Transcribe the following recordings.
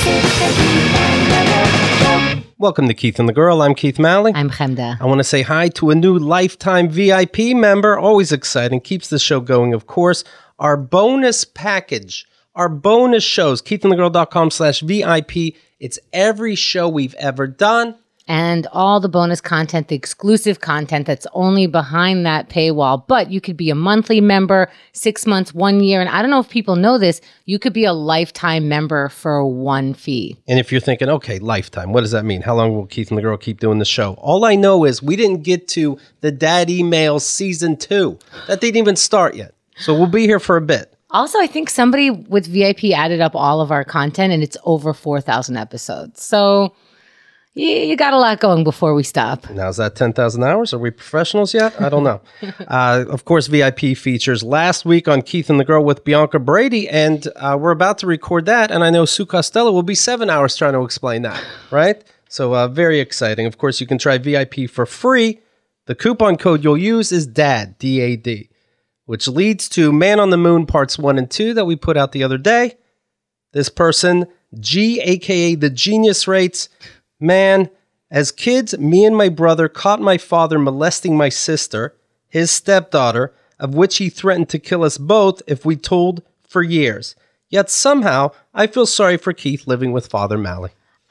Welcome to Keith and the Girl. I'm Keith Malley. I'm Chemda. I want to say hi to a new Lifetime VIP member. Always exciting. Keeps the show going, of course. Our bonus package, our bonus shows, keithandthegirl.com/VIP. It's every show we've ever done. And all the bonus content, the exclusive content that's only behind that paywall. But you could be a monthly member, 6 months, 1 year. And I don't know if people know this, you could be a lifetime member for one fee. And if you're thinking, okay, lifetime, what does that mean? How long will Keith and the Girl keep doing the show? All I know is we didn't get to the Dad Emails Season 2. That didn't even start yet. So we'll be here for a bit. Also, I think somebody with VIP added up all of our content and it's over 4,000 episodes. So you got a lot going before we stop. Now, is that 10,000 hours? Are we professionals yet? I don't know. Of course, VIP features last week on Keith and the Girl with Bianca Brady, and we're about to record that, and I know Sue Costello will be 7 hours trying to explain that, right? So very exciting. Of course, you can try VIP for free. The coupon code you'll use is DAD, D-A-D, which leads to Man on the Moon Parts 1 and 2 that we put out the other day. This person, G, a.k.a. the Genius, rates, man, as kids, me and my brother caught my father molesting my sister, his stepdaughter, of which he threatened to kill us both if we told for years. Yet somehow, I feel sorry for Keith living with Father Malley.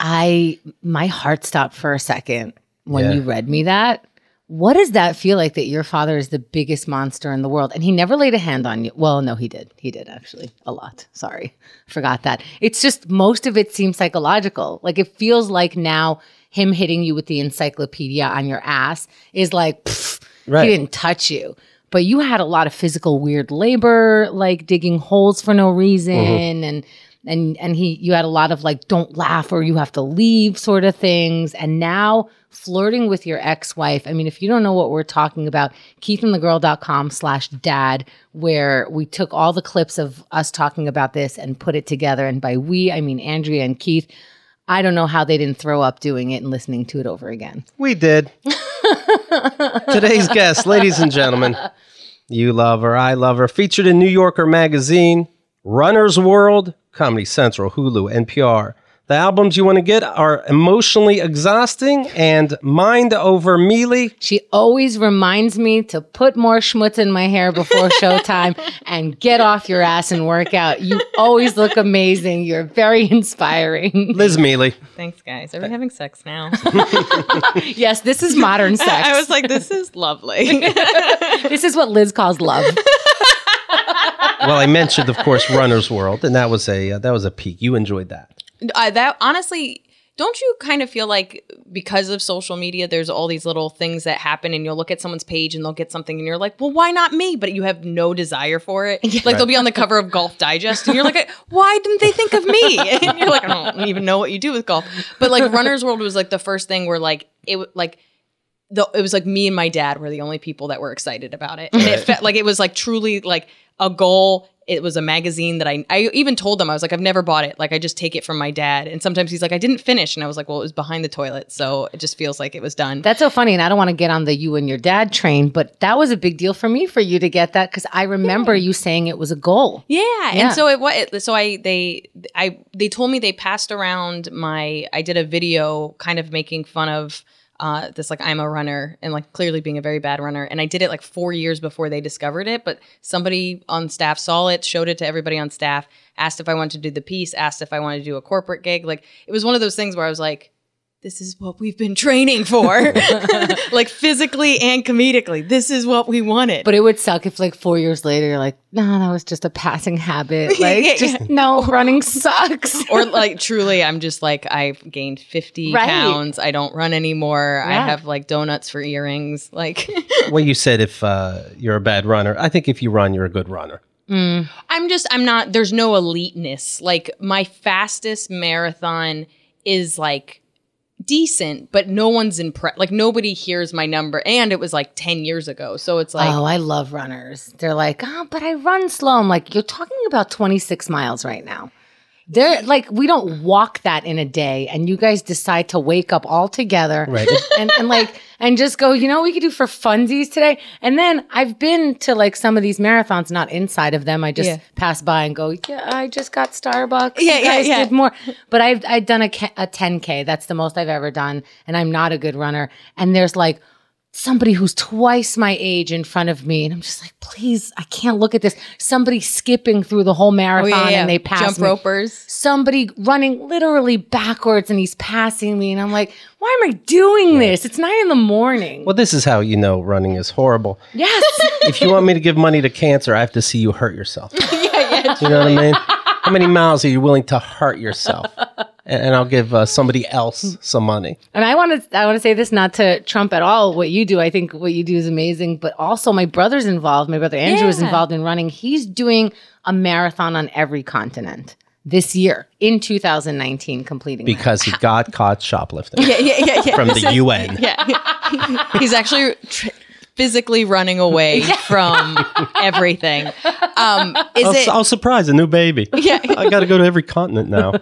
My heart stopped for a second when you read me that. What does that feel like, that your father is the biggest monster in the world? And he never laid a hand on you. Well, no, he did. He did, actually. A lot. Sorry. Forgot that. It's just most of it seems psychological. Like, it feels like now him hitting you with the encyclopedia on your ass is like, right. He didn't touch you. But you had a lot of physical weird labor, like digging holes for no reason. And you had a lot of like, don't laugh or you have to leave sort of things. And now flirting with your ex-wife. I mean, if you don't know what we're talking about, keithandthegirl.com/dad, where we took all the clips of us talking about this and put it together. And by we, I mean Andrea and Keith. I don't know how they didn't throw up doing it and listening to it over again. We did. Today's guest, ladies and gentlemen, you love her, I love her, featured in New Yorker Magazine, Runner's World, Comedy Central, Hulu, NPR. The albums you want to get are Emotionally Exhausting and Mind Over Mealy. She always reminds me to put more schmutz in my hair before showtime and get off your ass and work out. You always look amazing. You're very inspiring. Liz Mealy. Thanks, guys. Are we having sex now? Yes, this is modern sex. I was like, this is lovely. This is what Liz calls love. Well, I mentioned, of course, Runner's World, and that was a peak. You enjoyed that. That honestly, don't you kind of feel like because of social media, there's all these little things that happen and you'll look at someone's page and they'll get something and you're like, well, why not me? But you have no desire for it. Yeah. Like they'll be on the cover of Golf Digest and you're like, why didn't they think of me? And you're like, I don't even know what you do with golf. But like Runner's World was like the first thing where like, it was like me and my dad were the only people that were excited about it. And it felt like it was like truly like a goal. It was a magazine that I even told them, I was like, I've never bought it. Like, I just take it from my dad. And sometimes he's like, I didn't finish. And I was like, well, it was behind the toilet. So it just feels like it was done. That's so funny. And I don't want to get on the you and your dad train, but that was a big deal for me for you to get that. Cause I remember you saying it was a goal. Yeah. And so they told me they passed around I did a video kind of making fun of this, like, I'm a runner and like clearly being a very bad runner. And I did it like 4 years before they discovered it. But somebody on staff saw it, showed it to everybody on staff, asked if I wanted to do the piece, asked if I wanted to do a corporate gig. Like, it was one of those things where I was like, this is what we've been training for. Like physically and comedically. This is what we wanted. But it would suck if like 4 years later, you're like, no, that was just a passing habit. Like, no, running sucks. Or like, truly, I'm just like, I've gained 50 pounds. I don't run anymore. Yeah. I have like donuts for earrings. Like, well, you said if you're a bad runner. I think if you run, you're a good runner. I'm not, there's no eliteness. Like, my fastest marathon is like decent, but no one's impressed. Like, nobody hears my number, and it was like 10 years ago. So it's like, oh, I love runners. They're like, oh, but I run slow. I'm like, you're talking about 26 miles right now. They're like, we don't walk that in a day, and you guys decide to wake up all together, Right. and just go, you know what we could do for funsies today? And then I've been to like some of these marathons, not inside of them. I just pass by and go, yeah, I just got Starbucks. Yeah, you guys yeah. did more. But I've done a 10K. That's the most I've ever done. And I'm not a good runner. And there's like somebody who's twice my age in front of me. And I'm just like, please, I can't look at this. Somebody skipping through the whole marathon and they pass Jump me. ropers. Somebody running literally backwards and he's passing me. And I'm like, why am I doing this? It's 9 a.m. Well, this is how you know running is horrible. Yes. If you want me to give money to cancer, I have to see you hurt yourself. Yeah. You know what I mean? How many miles are you willing to hurt yourself? And I'll give somebody else some money. And I want to say this not to trump at all what you do. I think what you do is amazing, but also my brother's involved. My brother Andrew is involved in running. He's doing a marathon on every continent this year in 2019, completing Because he got caught shoplifting Yeah. from the UN. Yeah. He's actually physically running away from everything. I'll surprise a new baby. Yeah. I got to go to every continent now.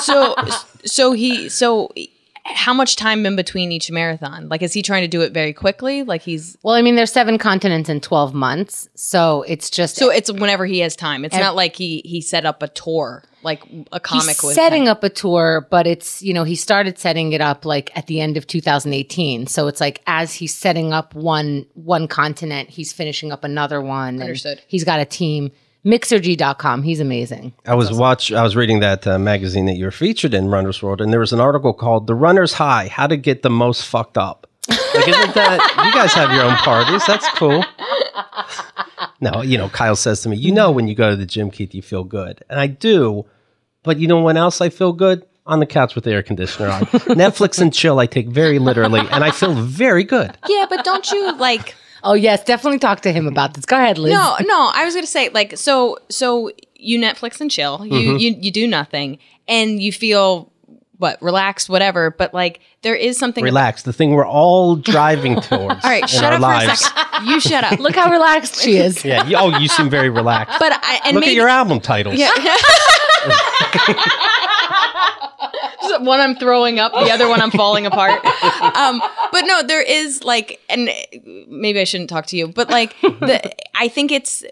So how much time in between each marathon? Like, is he trying to do it very quickly? Like Well, I mean, there's 7 continents in 12 months. So it's just. So it's whenever he has time. It's not like he set up a tour, like a comic he's would. setting up a tour, but it's, he started setting it up like at the end of 2018. So it's like as he's setting up one continent, he's finishing up another one. And Understood. he's got a team. Mixergy.com. He's amazing. I was reading that magazine that you were featured in, Runner's World, and there was an article called "The Runner's High: How to Get the Most Fucked Up." Like, isn't that you guys have your own parties? That's cool. No, Kyle says to me, when you go to the gym, Keith, you feel good, and I do. But you know when else I feel good? On the couch with the air conditioner on. Netflix and chill I take very literally, and I feel very good. Yeah, but don't you like? Oh yes, definitely talk to him about this. Go ahead, Liz. No. I was gonna say like so you Netflix and chill. You do nothing, and you feel relaxed, whatever. But like there is something. Relax. The thing we're all driving towards. All right, in shut our up lives. for a second. You shut up. Look how relaxed she is. Yeah. You seem very relaxed. But Look at your album titles. Yeah. One I'm throwing up, the other one I'm falling apart. But no, there is like, and maybe I shouldn't talk to you, but like, I think it's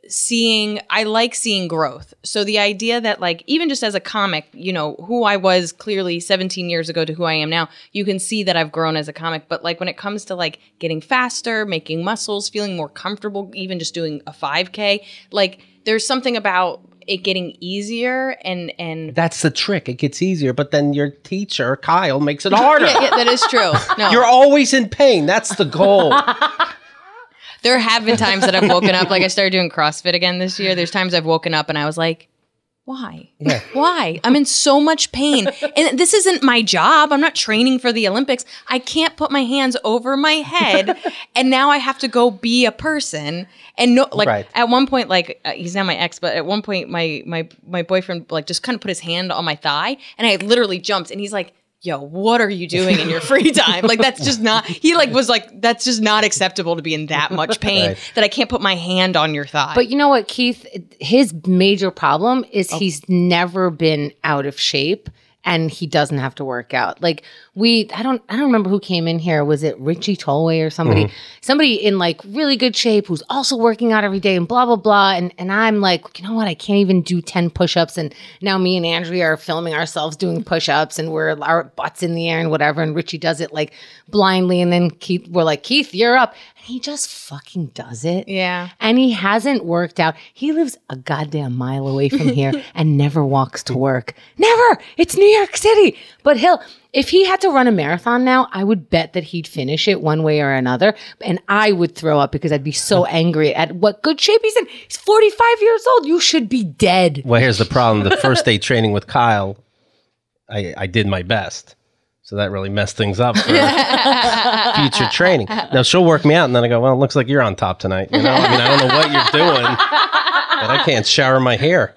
I like seeing growth. So the idea that like, even just as a comic, who I was clearly 17 years ago to who I am now, you can see that I've grown as a comic. But like when it comes to like getting faster, making muscles, feeling more comfortable, even just doing a 5K, like there's something about it getting easier and that's the trick. It gets easier, but then your teacher, Kyle, makes it harder. yeah, that is true. No. You're always in pain. That's the goal. There have been times that I've woken up, like I started doing CrossFit again this year. There's times I've woken up and I was like, why? Yeah. Why? I'm in so much pain. And this isn't my job. I'm not training for the Olympics. I can't put my hands over my head. And now I have to go be a person. And at one point, like he's now my ex, but at one point my boyfriend like just kind of put his hand on my thigh and I literally jumped and he's like, yo, what are you doing in your free time? Like, that's just not, that's just not acceptable to be in that much pain that I can't put my hand on your thigh. But you know what, Keith? His major problem is he's never been out of shape and he doesn't have to work out. Like I don't remember who came in here. Was it Richie Tolway or somebody? Somebody in like really good shape who's also working out every day and blah, blah, blah. And I'm like, you know what? I can't even do 10 push-ups. And now me and Andrea are filming ourselves doing push-ups and we're our butts in the air and whatever. And Richie does it like blindly. And then we're like, Keith, you're up. And he just fucking does it. Yeah. And he hasn't worked out. He lives a goddamn mile away from here and never walks to work. Never. It's New York City. But if he had to run a marathon now, I would bet that he'd finish it one way or another. And I would throw up because I'd be so angry at what good shape he's in. He's 45 years old. You should be dead. Well, here's the problem. The first day training with Kyle, I did my best. So that really messed things up for future training. Now she'll work me out and then I go, well, it looks like you're on top tonight. I don't know what you're doing, but I can't shower my hair.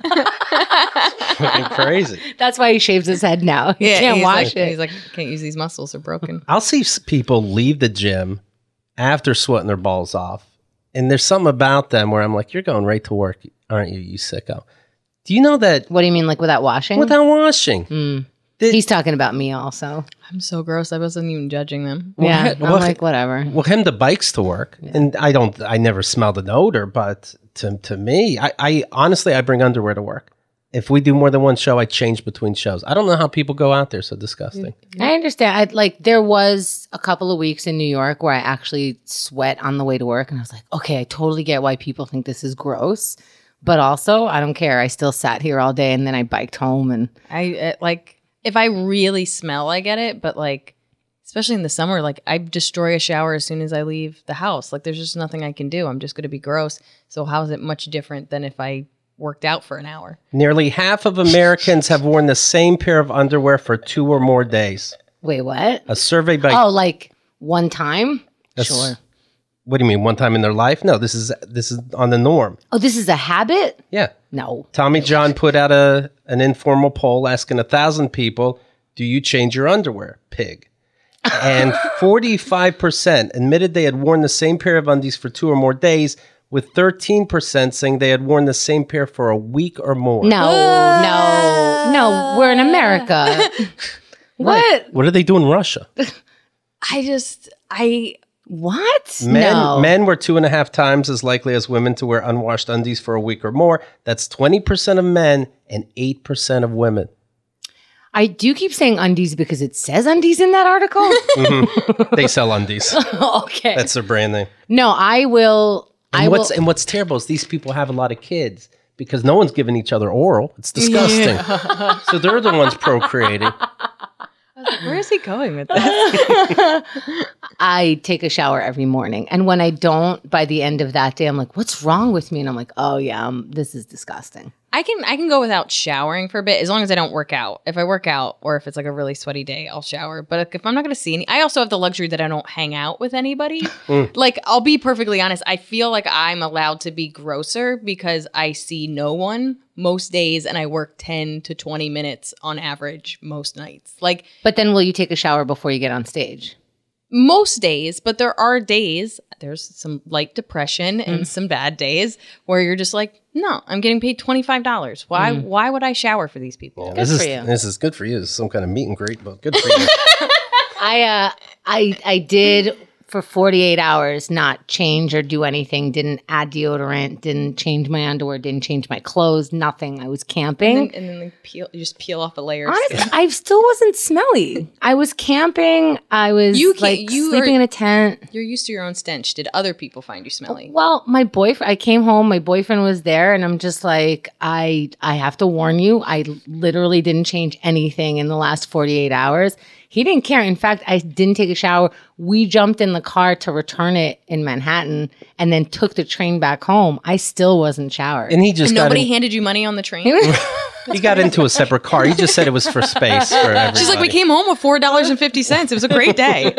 Fucking crazy. That's why he shaves his head now. He can't wash it. He's like, can't use these muscles, they're broken. I'll see people leave the gym after sweating their balls off. And there's something about them where I'm like, you're going right to work, aren't you, you sicko? Do you know that What do you mean, like without washing? without washing? He's talking about me also. I'm so gross. I wasn't even judging them. Yeah, I'm What- like, whatever. Well, him the bikes to work, and I never smelled an odor, but to me, I honestly, I bring underwear to work. If we do more than one show, I change between shows. I don't know how people go out there. So disgusting. I understand. There was a couple of weeks in New York where I actually sweat on the way to work, and I was like, okay, I totally get why people think this is gross, but also I don't care. I still sat here all day, and then I biked home, and I like if I really smell, I get it, but like especially in the summer, like I destroy a shower as soon as I leave the house. Like there's just nothing I can do. I'm just going to be gross. So how is it much different than if I worked out for an hour? Nearly half of Americans have worn the same pair of underwear for 2 or more days. wait, what? A survey by Oh, like one time? Sure. What do you mean? One time in their life? No, this is on the norm. Oh, this is a habit? Yeah. No. Tommy John put out an informal poll asking 1,000 people, "Do you change your underwear, pig?" And 45% admitted they had worn the same pair of undies for 2 or more days, with 13% saying they had worn the same pair for a week or more. No. We're in America. What? What do they do in Russia? What? Men, No. men were 2.5 times as likely as women to wear unwashed undies for a week or more. That's 20% of men and 8% of women. I do keep saying undies because it says undies in that article. They sell undies. Okay. That's their brand name. No, I will. And what's terrible is these people have a lot of kids because no one's giving each other oral. It's disgusting. So they're the ones procreating. Where is he going with this? I take a shower every morning. And when I don't, by the end of that day, I'm like, what's wrong with me? And I'm like, oh, yeah, this is disgusting. I can go without showering for a bit as long as I don't work out. If I work out or if it's like a really sweaty day, I'll shower. But if I'm not going to see any, I also have the luxury that I don't hang out with anybody. Like, I'll be perfectly honest. I feel like I'm allowed to be grosser because I see no one most days and I work 10 to 20 minutes on average most nights. Like, But then will you take a shower before you get on stage? most days, but there are days, there's some light depression and some bad days where you're just like, no, I'm getting paid $25. Why would I shower for these people? This for you. is good for you. This is some kind of meet and greet, but good for you. I did for 48 hours not change or do anything. Didn't add deodorant. Didn't change my underwear. Didn't change my clothes. Nothing. I was camping. And then you just peel off a layer. of Honestly, skin. I still wasn't smelly. I was camping. I was sleeping in a tent. You're used to your own stench. Did other people find you smelly? Well, my boyfriend, I came home, my boyfriend was there, and I'm just like, I have to warn you, I literally didn't change anything in the last 48 hours. He didn't care. In fact, I didn't take a shower. We jumped in the car to return it in Manhattan and then took the train back home. I still wasn't showered. And he just Nobody handed you money on the train? he got into a separate car. He just said it was for space for everybody. She's like, we came home with $4.50. It was a great day.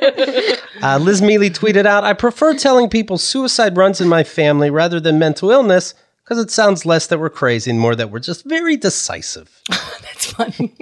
Liz Mealy tweeted out, "I prefer telling people suicide runs in my family rather than mental illness because it sounds less that we're crazy and more that we're just very decisive." That's funny.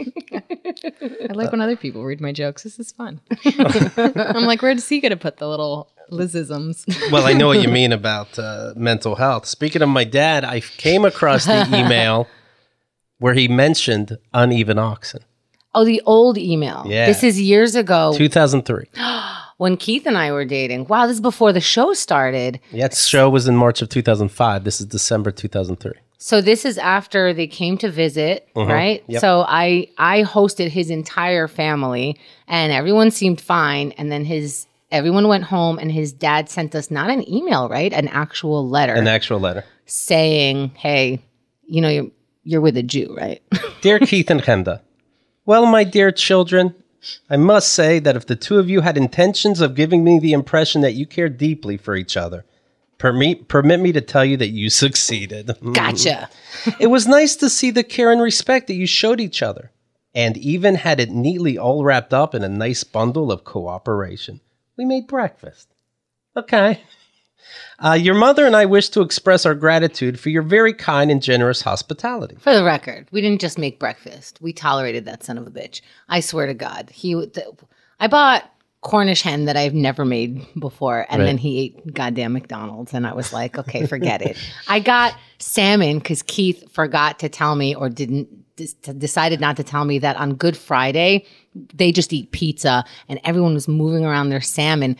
I like when other people read my jokes. This is fun. I'm like, where does he get to put the little Lizisms? Well, I know what you mean about mental health. Speaking of my dad, I came across the email where he mentioned uneven oxen. Oh, the old email. Yeah. This is years ago 2003. when Keith and I were dating. Wow, this is before the show started. Yeah, the show was in March of 2005. This is December 2003. So this is after they came to visit, right? Yep. So I hosted his entire family and everyone seemed fine. And then everyone went home and his dad sent us not an email, right? An actual letter. An actual letter. Saying, hey, you know, you're with a Jew, right? Dear Keith and Chemda, well, my dear children, I must say that if the two of you had intentions of giving me the impression that you care deeply for each other, permit me to tell you that you succeeded. Gotcha. It was nice to see the care and respect that you showed each other, and even had it neatly all wrapped up in a nice bundle of cooperation. We made breakfast. Okay. Your mother and I wish to express our gratitude for your very kind and generous hospitality. For the record, we didn't just make breakfast. We tolerated that son of a bitch. I swear to God. I bought Cornish hen that I've never made before. And Right. then he ate goddamn McDonald's. And I was like, okay, forget it. I got salmon because Keith forgot to tell me or decided not to tell me that on Good Friday, they just eat pizza and everyone was moving around their salmon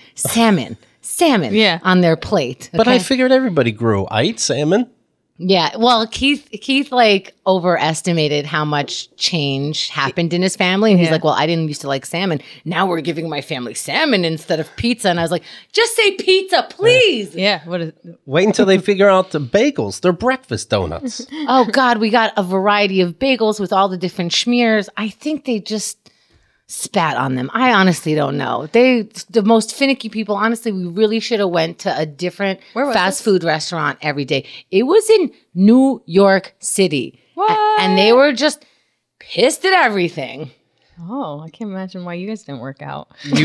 Yeah. on their plate. But I okay? figured everybody grew. I eat salmon. Yeah, well, Keith like overestimated how much change happened in his family, and he's Yeah. like, "Well, I didn't used to like salmon. Now we're giving my family salmon instead of pizza." And I was like, "Just say pizza, please." Yeah. What is? Wait until they figure out the bagels. They're breakfast donuts. Oh God, we got a variety of bagels with all the different schmears. I think they just spat on them. I honestly don't know. The most finicky people. Honestly, we really should have went to a different Where was fast this? food restaurant every day. It was in New York City. What? And they were just pissed at everything. Oh, I can't imagine why you guys didn't work out. You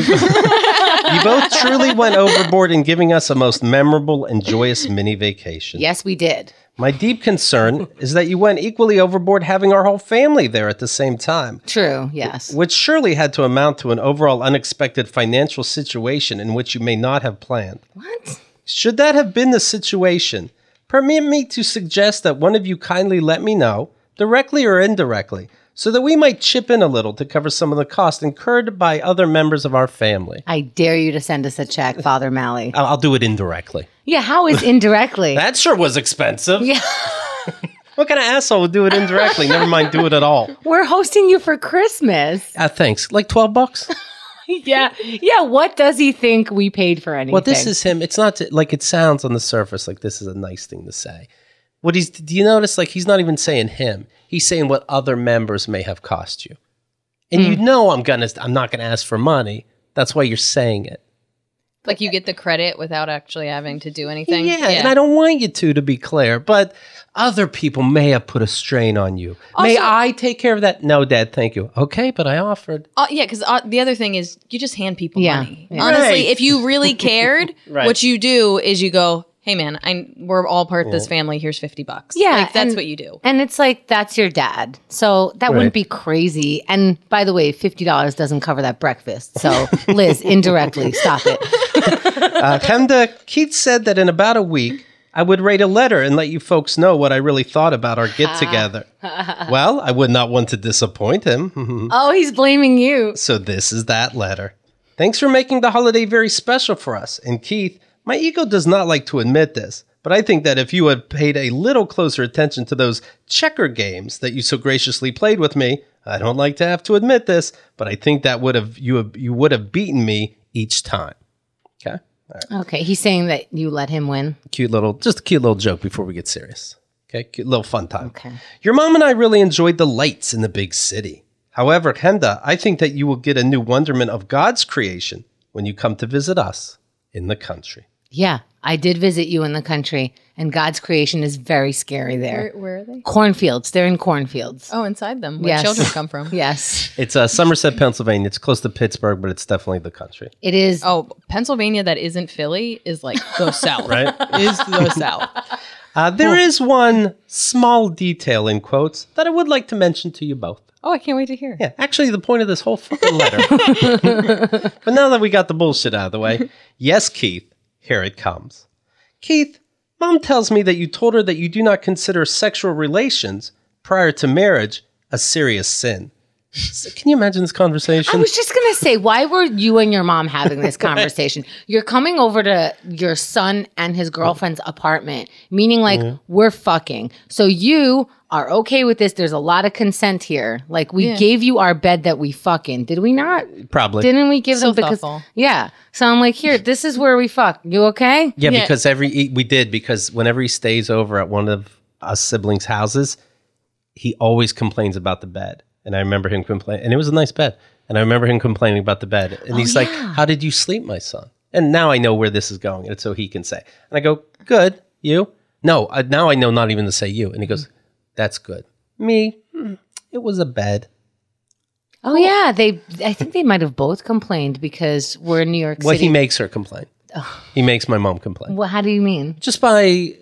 both truly went overboard in giving us a most memorable and joyous mini vacation. Yes, we did. My deep concern is that you went equally overboard having our whole family there at the same time, True. Yes. which surely had to amount to an overall unexpected financial situation in which you may not have planned. What? Should that have been the situation, permit me to suggest that one of you kindly let me know, directly or indirectly, so that we might chip in a little to cover some of the costs incurred by other members of our family. I dare you to send us a check, Father Malley. I'll do it indirectly. Yeah, how is indirectly? That sure was expensive. Yeah. What kind of asshole would do it indirectly? Never mind do it at all. We're hosting you for Christmas. Thanks. Like $12? Yeah. Yeah. What does he think we paid for anything? Well, this is him. It's not like it sounds on the surface like this is a nice thing to say. Do you notice like he's not even saying him. He's saying what other members may have cost you. And you know I'm not gonna ask for money. That's why you're saying it. Like you get the credit without actually having to do anything. Yeah, and I don't want you to be clear, but other people may have put a strain on you. May Also- I take care of that? No, Dad, thank you. Okay, but I offered. Yeah, because the other thing is you just hand people Yeah. money. Yeah. Honestly, Right. if you really cared, Right. what you do is you go, "Hey, man, we're all part of this family. Here's $50. Yeah, like that's and- what you do. And it's like, that's your dad. So that Right. wouldn't be crazy. And by the way, $50 doesn't cover that breakfast. So Liz, indirectly, stop it. Hemda, Keith said that in about a week, I would write a letter and let you folks know what I really thought about our get together. Well, I would not want to disappoint him. Oh, he's blaming you. So this is that letter. Thanks for making the holiday very special for us. And Keith, my ego does not like to admit this, but I think that if you had paid a little closer attention to those checker games that you so graciously played with me, I don't like to have to admit this, but I think that you would have beaten me each time. Okay? All right. Okay. He's saying that you let him win. Just a cute little joke before we get serious. Okay? Cute little fun time. Okay. Your mom and I really enjoyed the lights in the big city. However, Hemda, I think that you will get a new wonderment of God's creation when you come to visit us in the country. Yeah. I did visit you in the country, and God's creation is very scary there. Where are they? Cornfields. They're in cornfields. Oh, inside them, where Yes. children come from. Yes. It's Somerset, Pennsylvania. It's close to Pittsburgh, but it's definitely the country. It is. Oh, Pennsylvania that isn't Philly is like the South. Right? Is the South. There is one small detail in quotes that I would like to mention to you both. Oh, I can't wait to hear. Yeah, actually the point of this whole fucking letter. But now that we got the bullshit out of the way, yes, Keith, here it comes. Keith, Mom tells me that you told her that you do not consider sexual relations prior to marriage a serious sin. So can you imagine this conversation? I was just going to say, why were you and your mom having this conversation? You're coming over to your son and his girlfriend's apartment, meaning like we're fucking. So you are okay with this. There's a lot of consent here. Like we gave you our bed that we fucking. Did we not? Probably. Didn't we give So them because thoughtful. yeah. So I'm like, here, this is where we fuck. You okay? Yeah, Yeah. because because whenever he stays over at one of us siblings' houses, he always complains about the bed. And I remember him complaining, and it was a nice bed. And I remember him complaining about the bed. And he's like, "How did you sleep, my son?" And now I know where this is going. And so he can say. And I go, "Good. You?" No, now I know not even to say you. And he goes, "That's good." Me? It was a bed. Oh yeah, I think they might have both complained because we're in New York Well, City. he makes her complain. He makes my mom complain. Well, how do you mean? Just by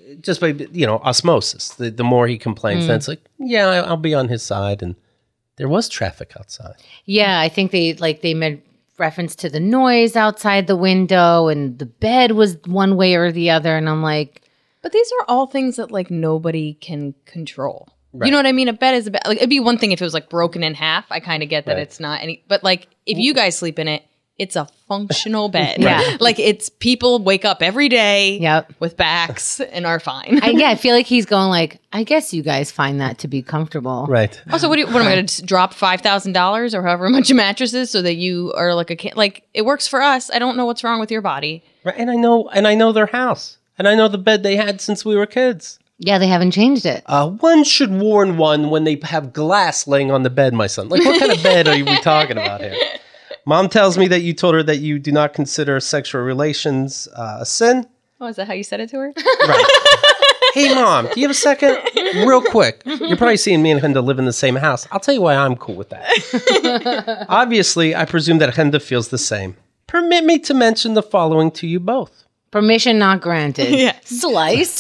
osmosis. The more he complains, then it's like, yeah, I'll be on his side. And there was traffic outside. Yeah, I think they made reference to the noise outside the window, and the bed was one way or the other. And I'm like, But these are all things that like nobody can control. Right. You know what I mean? A bed is a bed. Like, it'd be one thing if it was like broken in half. I kind of get that it's not any. But like if you guys sleep in it, it's a functional bed. Yeah. Like it's people wake up every day Yep. with backs and are fine. I feel like he's going like, I guess you guys find that to be comfortable. Right. Also, what am I going to drop $5,000 or however much a mattress is so that you are like like it works for us. I don't know what's wrong with your body. Right. And I know their house. And I know the bed they had since we were kids. Yeah, they haven't changed it. One should warn one when they have glass laying on the bed, my son. Like, what kind of bed are we talking about here? Mom tells me that you told her that you do not consider sexual relations a sin. Oh, is that how you said it to her? Right. Hey, Mom, do you have a second? Real quick. You're probably seeing me and Henda live in the same house. I'll tell you why I'm cool with that. Obviously, I presume that Henda feels the same. Permit me to mention the following to you both. Permission not granted. Yeah. Slice.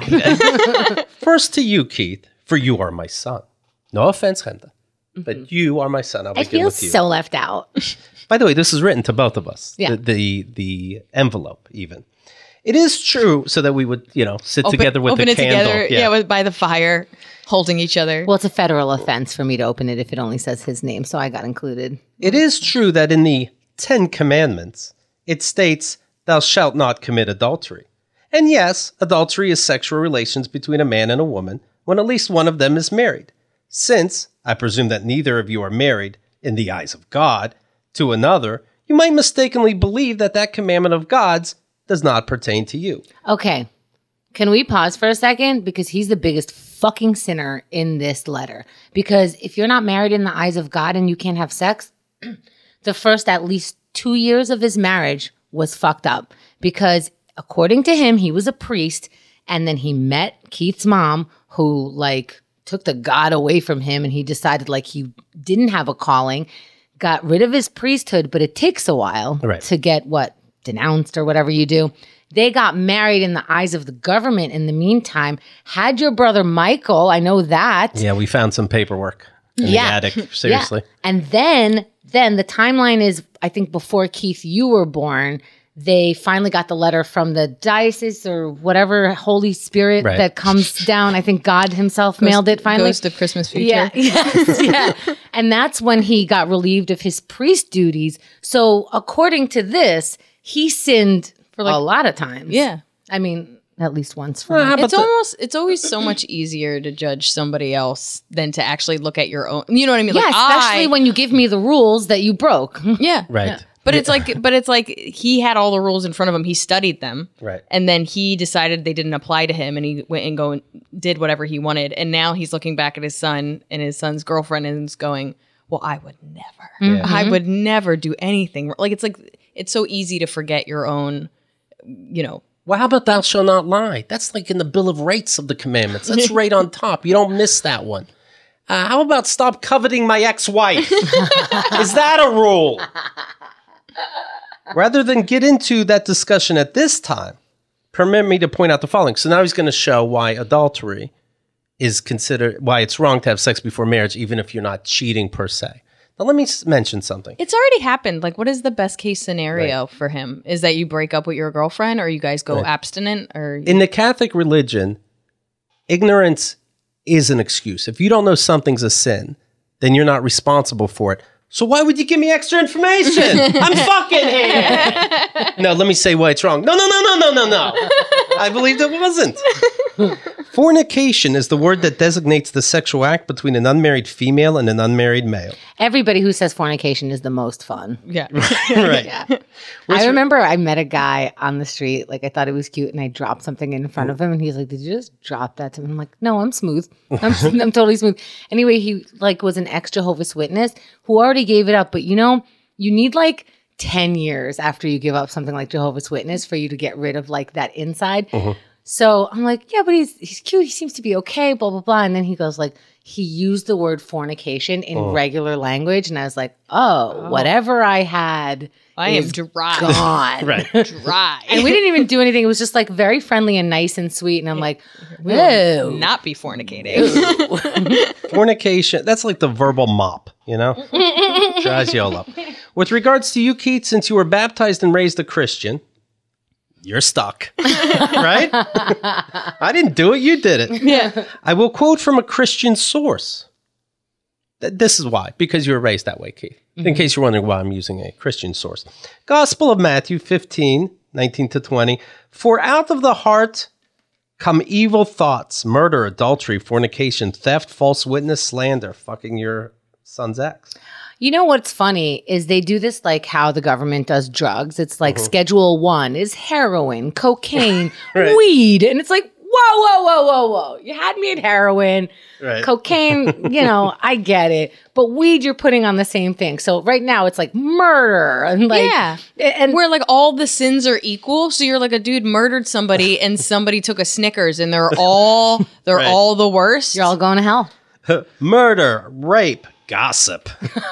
Denied. First to you, Keith, for you are my son. No offense, Henda, but you are my son. I'll I begin feel with you. so left out. By the way, this is written to both of us. Yeah. The envelope, even. It is true, so that we would, sit together with open the it candle. together, by the fire, holding each other. Well, it's a federal offense for me to open it if it only says his name, so I got included. It is true that in the 10 Commandments, it states, "Thou shalt not commit adultery." And yes, adultery is sexual relations between a man and a woman when at least one of them is married. Since I presume that neither of you are married, in the eyes of God, to another, you might mistakenly believe that that commandment of God's does not pertain to you. Okay. Can we pause for a second? Because he's the biggest fucking sinner in this letter. Because if you're not married in the eyes of God and you can't have sex, the first at least 2 years of his marriage was fucked up. Because according to him, he was a priest. And then he met Keith's mom, who like took the God away from him. And he decided like he didn't have a calling, got rid of his priesthood. But it takes a while to get denounced or whatever you do. They got married in the eyes of the government in the meantime. Had your brother Michael, I know that. Yeah, we found some paperwork in the attic, seriously. Yeah. And then the timeline is, I think before Keith, you were born, they finally got the letter from the diocese or whatever Holy Spirit that comes down. I think God himself mailed it finally. Ghost of Christmas Future. Yeah, yes, yeah. And that's when he got relieved of his priest duties. So according to this, he sinned for a lot of times. Yeah. I mean, at least once for me. It's always so much easier to judge somebody else than to actually look at your own. You know what I mean? Yeah, especially when you give me the rules that you broke. Yeah. Right. Yeah. But it's like he had all the rules in front of him. He studied them. Right. And then he decided they didn't apply to him and he went and did whatever he wanted. And now he's looking back at his son and his son's girlfriend and is going, well, I would never. Yeah. I would never do anything. Like it's so easy to forget your own, Well, how about thou shalt not lie? That's like in the Bill of Rights of the commandments. That's right on top. You don't miss that one. How about stop coveting my ex-wife? Is that a rule? Rather than get into that discussion at this time, permit me to point out the following. So now he's going to show why adultery is considered, why it's wrong to have sex before marriage, even if you're not cheating per se. Now, let me mention something. It's already happened. Like, what is the best case scenario for him? Is that you break up with your girlfriend or you guys go abstinent? Or in the Catholic religion, ignorance is an excuse. If you don't know something's a sin, then you're not responsible for it. So why would you give me extra information? I'm fucking here. No, let me say why it's wrong. No. I believed it wasn't. Fornication is the word that designates the sexual act between an unmarried female and an unmarried male. Everybody who says fornication is the most fun. yeah. Right. Yeah. I remember I met a guy on the street, like I thought it was cute, and I dropped something in front of him, and he's like, "Did you just drop that to me?" I'm like, "No, I'm smooth. I'm totally smooth." Anyway, he like was an ex-Jehovah's Witness who already gave it up, but you need like 10 years after you give up something like Jehovah's Witness for you to get rid of like that inside. So I'm like, yeah, but he's cute. He seems to be okay, blah, blah, blah. And then he goes like, he used the word fornication in regular language. And I was like, whatever I had I am is dry. gone. Right. Dry. And we didn't even do anything. It was just like very friendly and nice and sweet. And I'm like, whoa. Not be fornicating. Fornication, that's like the verbal mop, Keep your eyes yellow. With regards to you, Keith, since you were baptized and raised a Christian, you're stuck, right? I didn't do it. You did it. Yeah. I will quote from a Christian source. This is why, because you were raised that way, Keith. In case you're wondering why I'm using a Christian source. Gospel of Matthew 15, 19 to 20. For out of the heart come evil thoughts, murder, adultery, fornication, theft, false witness, slander, fucking your son's ex. You know what's funny is they do this like how the government does drugs. It's like Schedule 1 is heroin, cocaine, Right. weed. And it's like, whoa. You had me at heroin, Right. cocaine, I get it. But weed you're putting on the same thing. So right now it's like murder and like Yeah. and Where like all the sins are equal. So you're like a dude murdered somebody and somebody took a Snickers and they're all Right. all the worst. you're all going to hell. Murder, rape, gossip.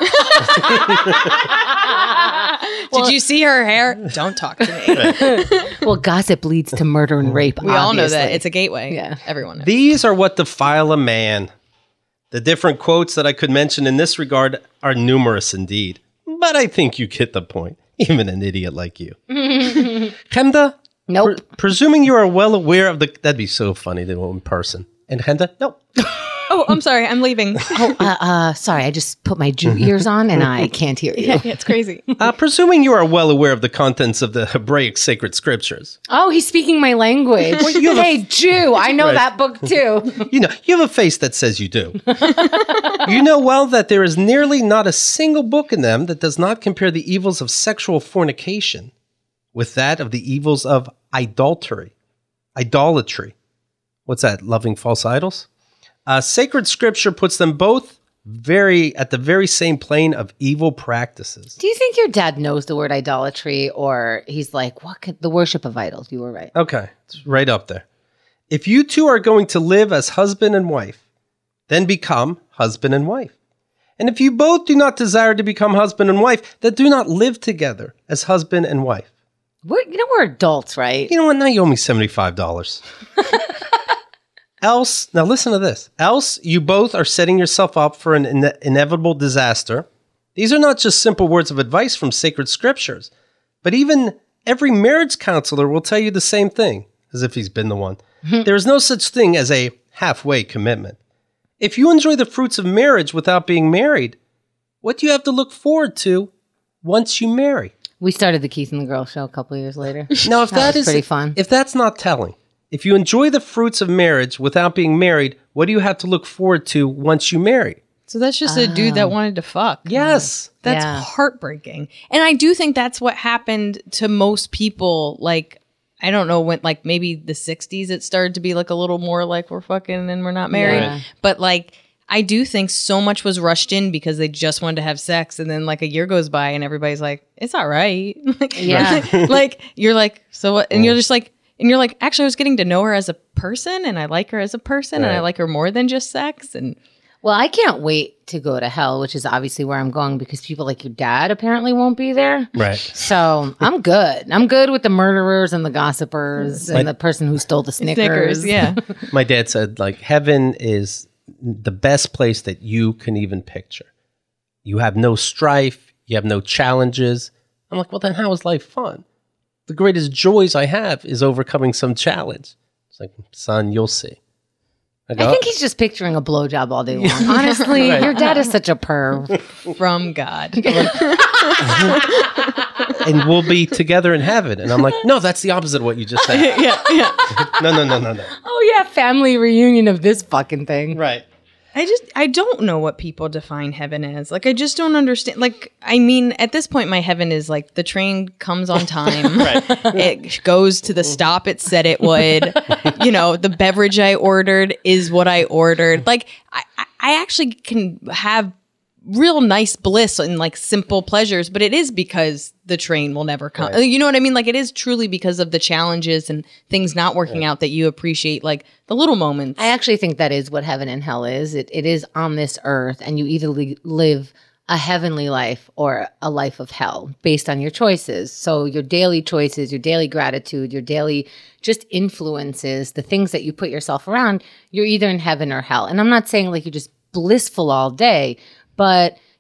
Did you see her hair? Don't talk to me. Well, gossip leads to murder and rape. We all know that. obviously. It's a gateway. Yeah. Everyone knows. These are what defile a man. The different quotes that I could mention in this regard are numerous indeed. But I think you get the point, even an idiot like you. Chemda, Nope. presuming you are well aware of the... That'd be so funny to do in person. And Chemda, nope. Oh, I'm sorry. I'm leaving. Sorry, I just put my Jew ears on and I can't hear you. Yeah, it's crazy. Presuming you are well aware of the contents of the Hebraic sacred scriptures. Oh, he's speaking my language. Hey, Jew, I know Right. that book too. You have a face that says you do. You know well that there is nearly not a single book in them that does not compare the evils of sexual fornication with that of the evils of idolatry. What's that? Loving false idols? Sacred scripture puts them both at the very same plane of evil practices. Do you think your dad knows the word idolatry, or he's like, what could the worship of idols? You were right. Okay, it's right up there. If you two are going to live as husband and wife, then become husband and wife. And if you both do not desire to become husband and wife, then do not live together as husband and wife. We're adults, right? You know what? Now you owe me $75. Else, now listen to this. Else, you both are setting yourself up for an inevitable disaster. These are not just simple words of advice from sacred scriptures, but even every marriage counselor will tell you the same thing, as if he's been the one. There is no such thing as a halfway commitment. If you enjoy the fruits of marriage without being married, what do you have to look forward to once you marry? We started the Keith and the Girl show a couple of years later. Now, if That was pretty fun. if that's not telling, if you enjoy the fruits of marriage without being married, what do you have to look forward to once you marry? So that's just a dude that wanted to fuck. Yes. That's Yeah. heartbreaking. And I do think that's what happened to most people. Like, I don't know when, like maybe the 60s, it started to be like a little more like we're fucking and we're not married. Yeah. But like, I do think so much was rushed in because they just wanted to have sex. And then like a year goes by and everybody's like, it's all right. Like, Yeah. like you're like, so what? And you're just like, and you're like, actually, I was getting to know her as a person and I like her as a person and I Right. like her more than just sex. And Well, I can't wait to go to hell, which is obviously where I'm going because people like your dad apparently won't be there. Right. So I'm good. I'm good with the murderers and the gossipers and the person who stole the Snickers. yeah. My dad said, like, heaven is the best place that you can even picture. You have no strife. You have no challenges. I'm like, well, then how is life fun? The greatest joys I have is overcoming some challenge. It's like, son, you'll see. I go, I think he's just picturing a blowjob all day long. Honestly, your dad is such a perv. From God. and we'll be together in heaven. And I'm like, no, that's the opposite of what you just said. yeah. No. Oh yeah, family reunion of this fucking thing. Right. I don't know what people define heaven as. Like, I just don't understand. Like, I mean, at this point, my heaven is like the train comes on time. It goes to the stop it said it would. You know, the beverage I ordered is what I ordered. Like, I actually can have real nice bliss and like simple pleasures, but it is because the train will never come. Right. You know what I mean? Like, it is truly because of the challenges and things not working out that you appreciate like the little moments. I actually think that is what heaven and hell is. It is on this earth, and you either live a heavenly life or a life of hell based on your choices. So your daily choices, your daily gratitude, your daily just influences, the things that you put yourself around, you're either in heaven or hell. And I'm not saying like you're just blissful all day, but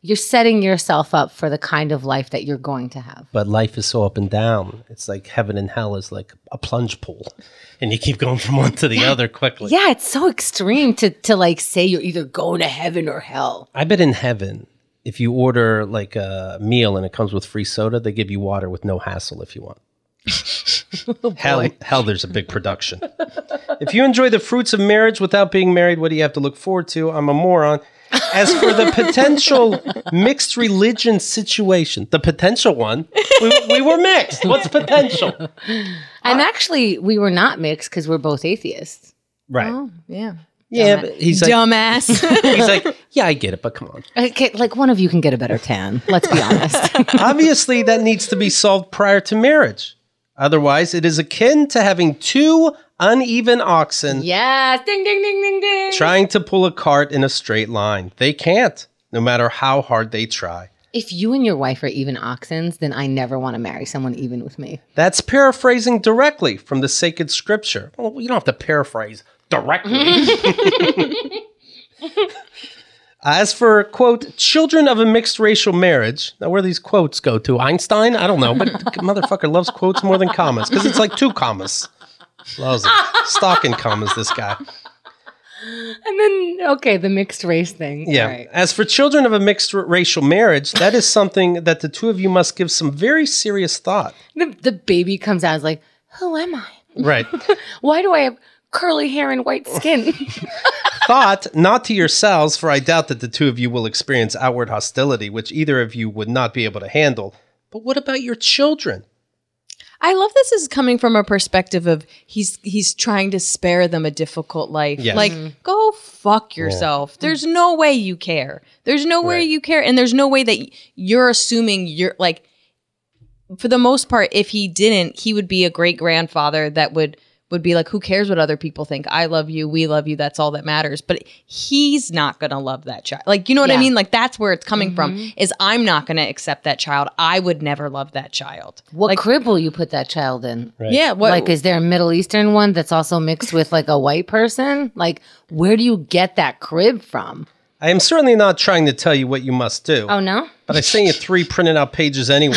you're setting yourself up for the kind of life that you're going to have. But life is so up and down. It's like heaven and hell is like a plunge pool. And you keep going from one to the other quickly. Yeah, it's so extreme to like say you're either going to heaven or hell. I bet in heaven, if you order like a meal and it comes with free soda, they give you water with no hassle if you want. Hell, there's a big production. If you enjoy the fruits of marriage without being married, what do you have to look forward to? I'm a moron. As for the potential mixed religion situation, the potential one, we were mixed. What's potential? And actually, we were not mixed because we're both atheists. Right. Oh, yeah. Yeah, but he's like, Dumbass. he's like, yeah, I get it, but come on. Okay, like one of you can get a better tan. Let's be honest. Obviously, that needs to be solved prior to marriage. Otherwise, it is akin to having two uneven oxen Yes. Ding, ding, ding, ding, ding. trying to pull a cart in a straight line. They can't, no matter how hard they try. If you and your wife are even oxens, then I never want to marry someone even with me. That's paraphrasing directly from the sacred scripture. Well, you don't have to paraphrase directly. As for, quote, children of a mixed racial marriage, now where these quotes go to? Einstein? I don't know, but the motherfucker loves quotes more than commas because it's like 2 commas. Loves it. Stocking commas, this guy. And then, okay, the mixed race thing. Yeah. All right. As for children of a mixed racial marriage, that is something that the two of you must give some very serious thought. The baby comes out and is like, who am I? Right. Why do I have curly hair and white skin? Thought, not to yourselves, for I doubt that the two of you will experience outward hostility, which either of you would not be able to handle. But what about your children? I love this is coming from a perspective of he's trying to spare them a difficult life. Yes. Like, go fuck yourself. There's no way you care. There's no way Right. you care. And there's no way that you're assuming you're like, for the most part, if he didn't, he would be a great grandfather that would be like, who cares what other people think? I love you. We love you. That's all that matters. But he's not going to love that child. Like, you know what I Yeah. mean? Like, that's where it's coming from is I'm not going to accept that child. I would never love that child. What like, crib will you put that child in? Right. yeah. What, Like, is there a Middle Eastern one that's also mixed with like a white person? Like, where do you get that crib from? I am certainly not trying to tell you what you must do, Oh, no? but I sent you 3 printed out pages anyway.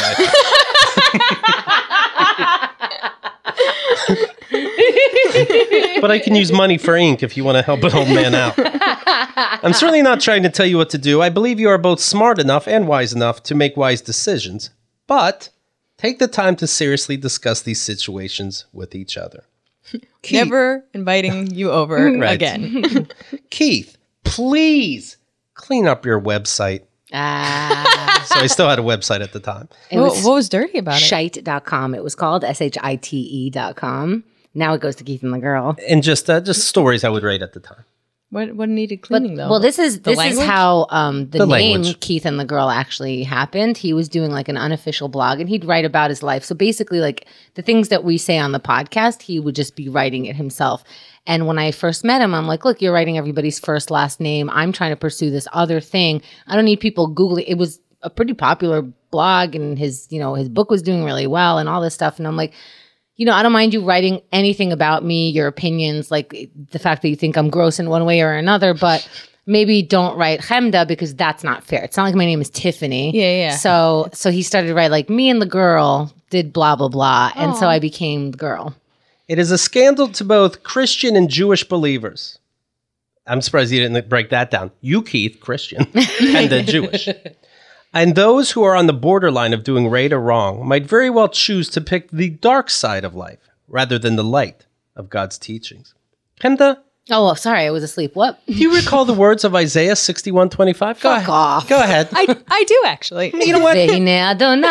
But I can use money for ink if you want to help an old man out. I'm certainly not trying to tell you what to do. I believe you are both smart enough and wise enough to make wise decisions, but take the time to seriously discuss these situations with each other. Keith, never inviting you over Right. again. Keith, please clean up your website. So I still had a website at the time. It what, was what was dirty about it? shite.com. It was called shite.com. Now it goes to Keith and the Girl. And just stories I would rate at the time. What needed cleaning though? Well, this is language? how the name language. Keith and the Girl actually happened. He was doing like an unofficial blog and he'd write about his life. So basically like the things that we say on the podcast, he would just be writing it himself. And when I first met him, I'm like, look, you're writing everybody's first, last name. I'm trying to pursue this other thing. I don't need people Googling. It was a pretty popular blog and his book was doing really well and all this stuff. And I'm like, I don't mind you writing anything about me, your opinions, like the fact that you think I'm gross in one way or another, but maybe don't write Chemda because that's not fair. It's not like my name is Tiffany. Yeah. So he started to write like me and the girl did blah, blah, blah. And so I became the girl. It is a scandal to both Christian and Jewish believers. I'm surprised you didn't break that down. You, Keith, Christian, and the Jewish. And those who are on the borderline of doing right or wrong might very well choose to pick the dark side of life rather than the light of God's teachings. Chemda, Oh, well, sorry, I was asleep. What? do you recall the words of Isaiah 61:25? Fuck off. Go ahead. I do actually. You know what? Ve'ine Adonai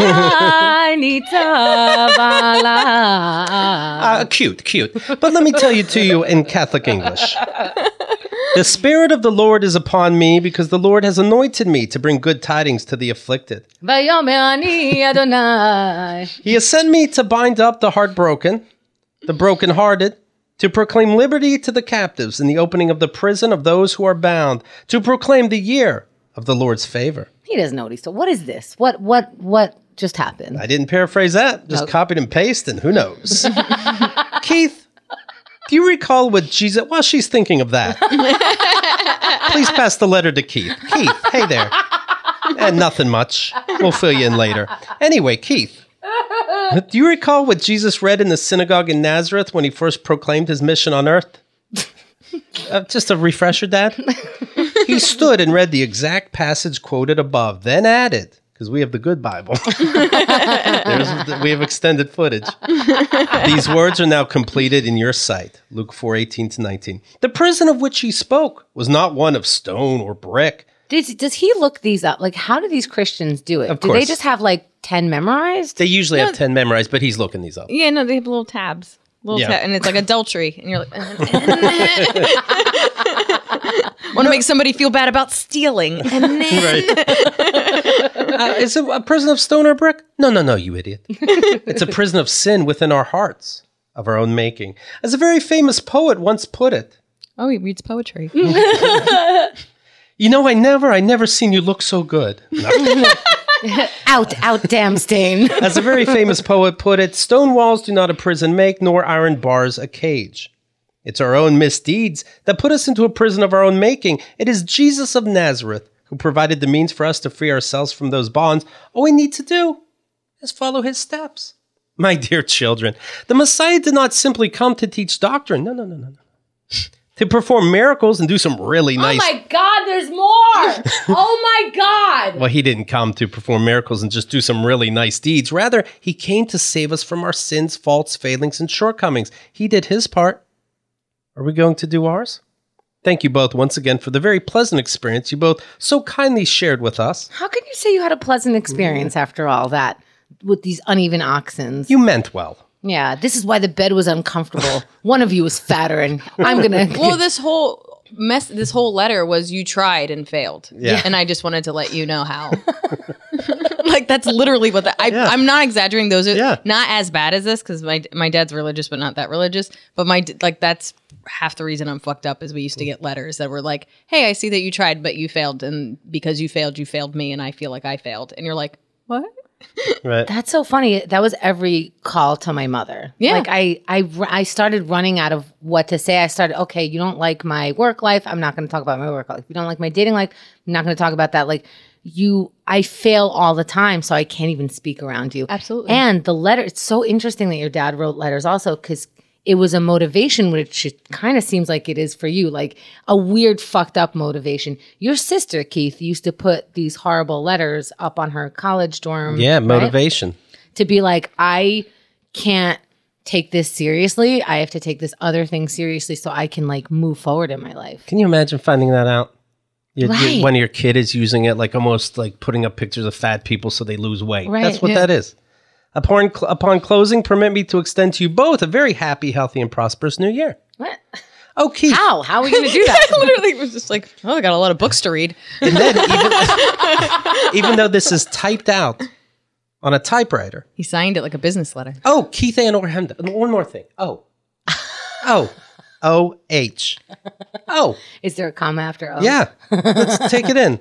nitavala. Cute. But let me tell you to you in Catholic English. The Spirit of the Lord is upon me because the Lord has anointed me to bring good tidings to the afflicted. Vayomer ani Adonai. He has sent me to bind up the heartbroken, the brokenhearted, to proclaim liberty to the captives and the opening of the prison of those who are bound, to proclaim the year of the Lord's favor. He doesn't know what he's talking. What is this? What just happened? I didn't paraphrase that, just copied and pasted. Who knows? Keith, do you recall what Jesus... While she's thinking of that, please pass the letter to Keith. Keith, hey there. And nothing much. We'll fill you in later. Anyway, Keith, do you recall what Jesus read in the synagogue in Nazareth when he first proclaimed his mission on earth? Just a refresher, Dad. He stood and read the exact passage quoted above, then added, because we have the good Bible. We have extended footage. These words are now completed in your sight. Luke 4:18-19. The prison of which he spoke was not one of stone or brick. Does he look these up? Like, how do these Christians do it? Of Do they course. just have like 10 memorized? They usually have 10 memorized, but he's looking these up. Yeah, no, they have little tabs. Yeah. And it's like adultery. And you're like, want to make somebody feel bad about stealing. And then, Is it a prison of stone or brick? No, you idiot. It's a prison of sin within our hearts, of our own making. As a very famous poet once put it, oh, he reads poetry. you know, I never seen you look so good. Out, damn stain. As a very famous poet put it, stone walls do not a prison make, nor iron bars a cage. It's our own misdeeds that put us into a prison of our own making. It is Jesus of Nazareth who provided the means for us to free ourselves from those bonds. All we need to do is follow his steps. My dear children, the Messiah did not simply come to teach doctrine. No. To perform miracles and do some really nice... Oh my God, there's more. Oh my God. Well, he didn't come to perform miracles and just do some really nice deeds. Rather, he came to save us from our sins, faults, failings, and shortcomings. He did his part. Are we going to do ours? Thank you both once again for the very pleasant experience you both so kindly shared with us. How can you say you had a pleasant experience after all that with these uneven oxens? You meant well. Yeah, this is why the bed was uncomfortable. One of you was fatter, and I'm going to... Well, this whole letter was you tried and failed. Yeah. And I just wanted to let you know how. Like, that's literally what I'm not exaggerating. Those are not as bad as this, because my dad's religious, but not that religious. But that's half the reason I'm fucked up is we used to get letters that were like, hey, I see that you tried, but you failed. And because you failed me. And I feel like I failed. And you're like, what? Right. That's so funny. That was every call to my mother. Yeah. Like I started running out of what to say. I started, okay, you don't like my work life. I'm not going to talk about my work life. You don't like my dating life. I'm not going to talk about that. Like I fail all the time, so I can't even speak around you. Absolutely. And the letter, it's so interesting that your dad wrote letters also, because it was a motivation, which it kind of seems like it is for you, like a weird, fucked up motivation. Your sister, Keith, used to put these horrible letters up on her college dorm. Yeah, right? motivation. To be like, I can't take this seriously. I have to take this other thing seriously so I can like move forward in my life. Can you imagine finding that out? Right. When your kid is using it, like almost like putting up pictures of fat people so they lose weight. Right. That's what that is. Upon closing, permit me to extend to you both a very happy, healthy, and prosperous new year. What? Oh, Keith. How? How are we going to do that? I literally was just like, oh, I got a lot of books to read. And then, even though this is typed out on a typewriter. He signed it like a business letter. Oh, Keith Ann Orhenda. One more thing. O-H. Oh. Is there a comma after O? Yeah. Let's take it in.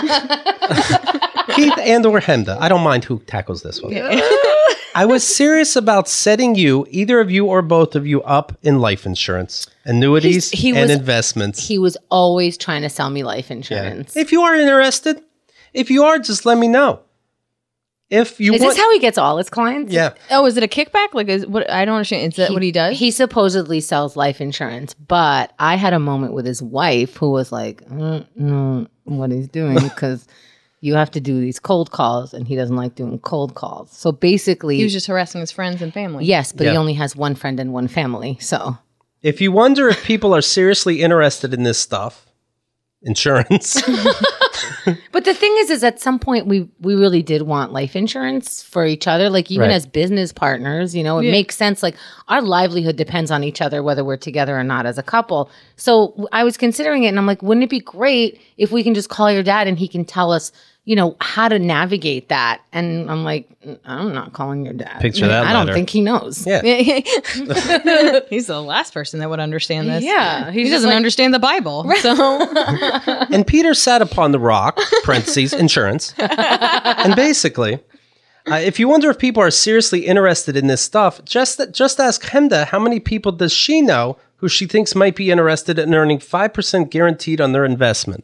Keith and Orhenda. I don't mind who tackles this one. I was serious about setting you, either of you or both of you, up in life insurance, annuities, and investments. He was always trying to sell me life insurance. If you are interested, just let me know. Is this how he gets all his clients? Yeah. Oh, is it a kickback? Like, what? I don't understand. Is that what he does? He supposedly sells life insurance, but I had a moment with his wife who was like, no, what he's doing, because you have to do these cold calls, and he doesn't like doing cold calls. So basically, he was just harassing his friends and family. Yes, but he only has one friend and one family. So if you wonder if people are seriously interested in this stuff, insurance. But the thing is at some point we really did want life insurance for each other. Like even as business partners, it makes sense. Like our livelihood depends on each other, whether we're together or not as a couple. So I was considering it and I'm like, wouldn't it be great if we can just call your dad and he can tell us, how to navigate that? And I'm like, I'm not calling your dad. Picture that I don't letter. think he knows. Yeah. He's the last person that would understand this. Yeah. He doesn't understand the Bible. So And Peter sat upon the rock, parentheses, insurance. And basically, if you wonder if people are seriously interested in this stuff, just ask Hemda how many people does she know who she thinks might be interested in earning 5% guaranteed on their investments.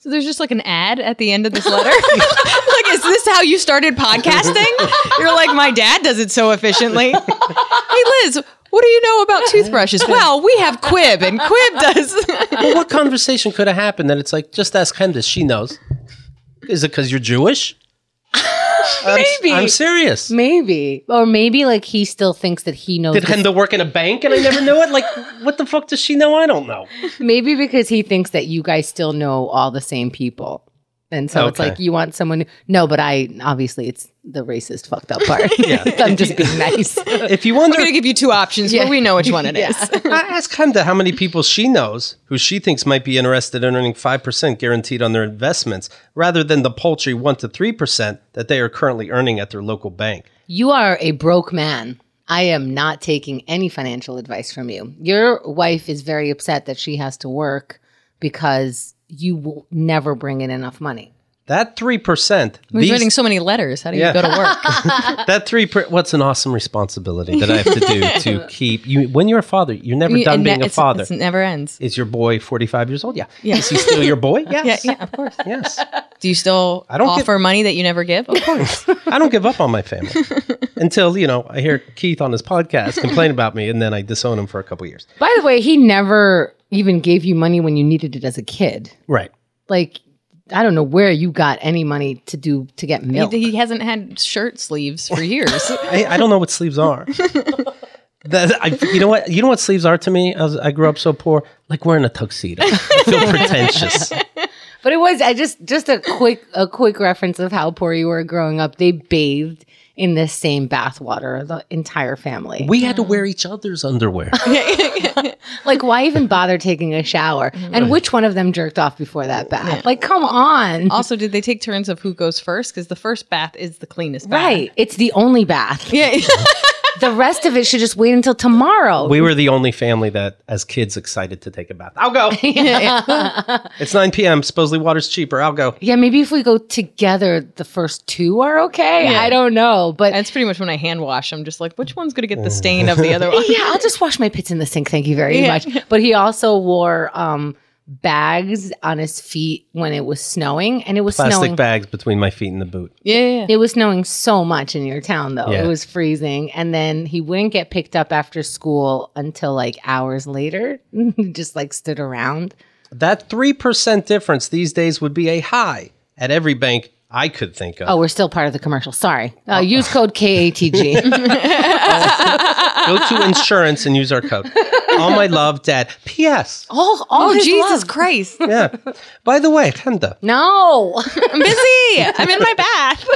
So there's just like an ad at the end of this letter. Like, is this how you started podcasting? You're like, my dad does it so efficiently. Hey, Liz, what do you know about toothbrushes? Well, we have Quib, and Quib does. Well, what conversation could have happened that it's like, just ask Candace, she knows. Is it because you're Jewish? Maybe. I'm serious. Maybe. Or maybe like he still thinks that he knows. Did Henda work in a bank and I never knew it? Like, what the fuck does she know? I don't know. Maybe because he thinks that you guys still know all the same people. And so it's Okay. like you want someone. No, but obviously it's the racist fucked up part. Yeah. I'm just being nice. If you I'm wonder, going to give you two options, but we know which one it is. ask Henda how many people she knows who she thinks might be interested in earning 5% guaranteed on their investments rather than the paltry 1 to 3% that they are currently earning at their local bank. You are a broke man. I am not taking any financial advice from you. Your wife is very upset that she has to work because you will never bring in enough money. That 3%. We're writing so many letters. How do you go to work? That 3%. What's an awesome responsibility that I have to do to keep you? When you're a father, you're never done being a father. It never ends. Is your boy 45 years old? Yeah. Yeah. Is he still your boy? Yes. Yeah, of course. Yes. Do you still offer money that you never give? Of course. I don't give up on my family until, I hear Keith on his podcast complain about me and then I disown him for a couple years. By the way, he never even gave you money when you needed it as a kid. Right. Like, I don't know where you got any money to get milk. He hasn't had shirt sleeves for years. I don't know what sleeves are. You know what sleeves are to me? I grew up so poor, like wearing a tuxedo. I feel pretentious. But it was just a quick reference of how poor you were growing up. They bathed in the same bathwater, the entire family. We had to wear each other's underwear. Like, why even bother taking a shower? And which one of them jerked off before that bath? Like, come on. Also, did they take turns of who goes first? Because the first bath is the cleanest bath. Right. It's the only bath. Yeah. The rest of it should just wait until tomorrow. We were the only family that, as kids, excited to take a bath. I'll go. It's 9 p.m. Supposedly water's cheaper. I'll go. Yeah, maybe if we go together, the first two are okay. Yeah. I don't know. But That's pretty much when I hand wash. I'm just like, which one's going to get the stain of the other one? yeah, I'll just wash my pits in the sink. Thank you very much. But he also wore bags on his feet when it was snowing, and it was Plastic snowing. bags between my feet and the boot. Yeah. It was snowing so much in your town, though. Yeah. It was freezing, and then he wouldn't get picked up after school until like hours later. He just like stood around. That 3% difference these days would be a high at every bank I could think of. Oh, we're still part of the commercial. Sorry. Use code KATG. Go to insurance and use our code. All my love, Dad. P.S. Oh, his Jesus love. Christ. Yeah. By the way, Henda, No. I'm busy. I'm in my bath.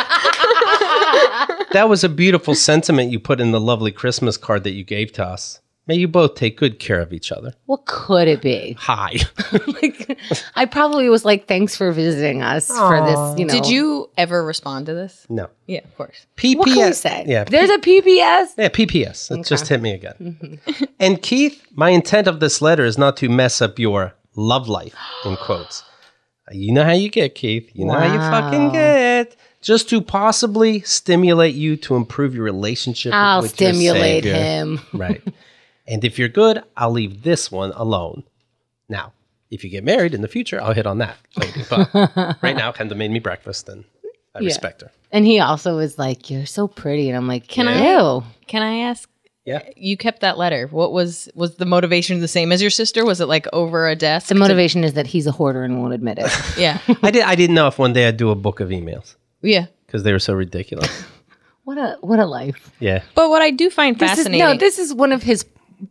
that was a beautiful sentiment you put in the lovely Christmas card that you gave to us. May you both take good care of each other. What could it be? Hi. Like, I probably was like, thanks for visiting us for this, Did you ever respond to this? No. Yeah, of course. PPS. What can we say? Yeah. There's a PPS. Yeah, PPS. It just hit me again. And Keith, my intent of this letter is not to mess up your love life, in quotes. You know how you get, Keith. You know how you fucking get. Just to possibly stimulate you to improve your relationship I'll with your stimulate Savior. him. Right. And if you're good, I'll leave this one alone. Now, if you get married in the future, I'll hit on that later. But right now, Henda made me breakfast, and I respect her. And he also was like, you're so pretty. And I'm like, Can ew. Can I ask? Yeah. You kept that letter. What was the motivation the same as your sister? Was it like over a desk? The motivation is that he's a hoarder and won't admit it. Yeah. I didn't know if one day I'd do a book of emails Yeah. because they were so ridiculous. What a life. Yeah. But what I do find fascinating. This is one of his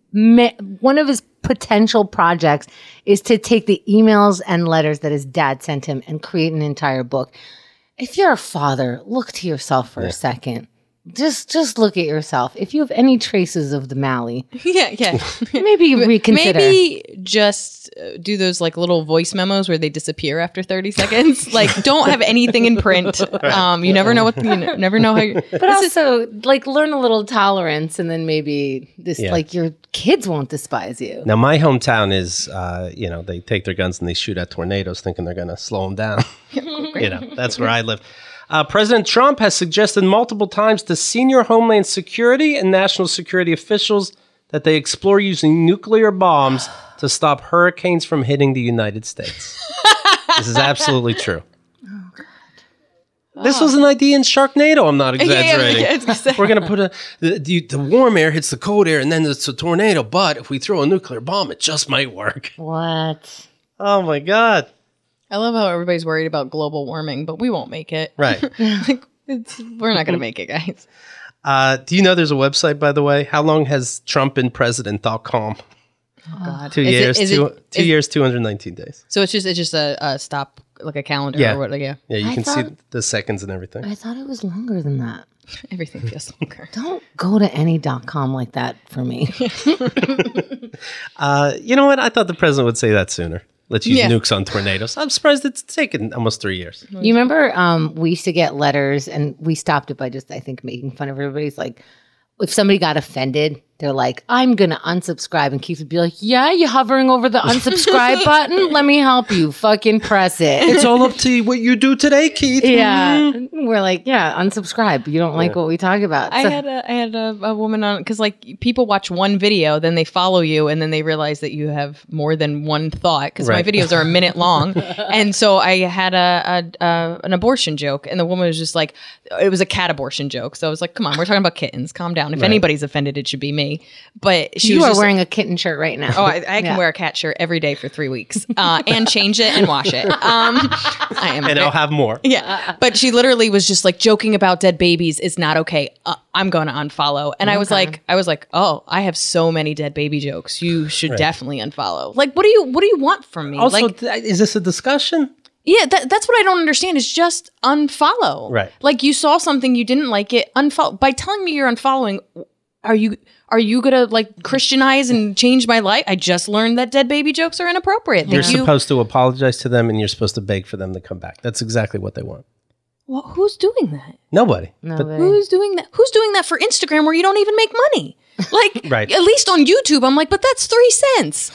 potential projects is to take the emails and letters that his dad sent him and create an entire book. If you're a father, look to yourself for a second. Just look at yourself. If you have any traces of the Mally, yeah. maybe reconsider. Maybe just do those like little voice memos where they disappear after 30 seconds. Like, don't have anything in print. You never know never know how you're. But also, like, learn a little tolerance, and then maybe Yeah. like your kids won't despise you. Now, my hometown is, they take their guns and they shoot at tornadoes thinking they're going to slow them down. That's where I live. President Trump has suggested multiple times to senior Homeland Security and national security officials that they explore using nuclear bombs to stop hurricanes from hitting the United States. This is absolutely true. This was an idea in Sharknado. I'm not exaggerating. I was gonna say. We're going to put the warm air hits the cold air, and then it's a tornado. But if we throw a nuclear bomb, it just might work. What? Oh, my God. I love how everybody's worried about global warming, but we won't make it. Right. We're not going to make it, guys. Do you know there's a website, by the way? How long has Trump been president.com? Oh, God. 2 years, 2 years, 219 days. So it's just a stop, like a calendar Yeah. or what? Like, yeah. Yeah, you I can see thought- the seconds and everything. I thought it was longer than that. Everything feels longer. Don't go to any .com like that for me. You know what? I thought the president would say that sooner. Let's use Yeah. nukes on tornadoes. I'm surprised it's taken almost 3 years. You remember we used to get letters, and we stopped it by just, I think, making fun of everybody's like, if somebody got offended, they're like, I'm going to unsubscribe. And Keith would be like, yeah, you hovering over the unsubscribe button? Let me help you. Fucking press it. It's all up to what you do today, Keith. Yeah. We're like, yeah, unsubscribe. You don't like what we talk about. I So- had a woman on, because like people watch one video, then they follow you, and then they realize that you have more than one thought, because Right. my videos are a minute long. And so I had an abortion joke, and the woman was just like, it was a cat abortion joke. So I was like, come on, we're talking about kittens. Calm down. If anybody's offended, it should be me. But she you was are just wearing a kitten shirt right now. Oh, I can Yeah. wear a cat shirt every day for 3 weeks, and change it and wash it. I am, And I'll have more. yeah. But she literally was just like, joking about dead babies is not okay. I'm going to unfollow. And I was like, oh, I have so many dead baby jokes. You should definitely unfollow. Like, what do you want from me? Also, like, is this a discussion? yeah, that's what I don't understand is just unfollow. Right. Like, you saw something, you didn't like it, unfollow. By telling me you're unfollowing, are you gonna like Christianize and change my life? I just learned that dead baby jokes are inappropriate. You're Thank you. supposed to apologize to them, and you're supposed to beg for them to come back. That's exactly what they want. Well, who's doing that? Nobody. No, But they- Who's doing that? Who's doing that for Instagram where you don't even make money? Like, Right. at least on YouTube, I'm like, but that's 3 cents.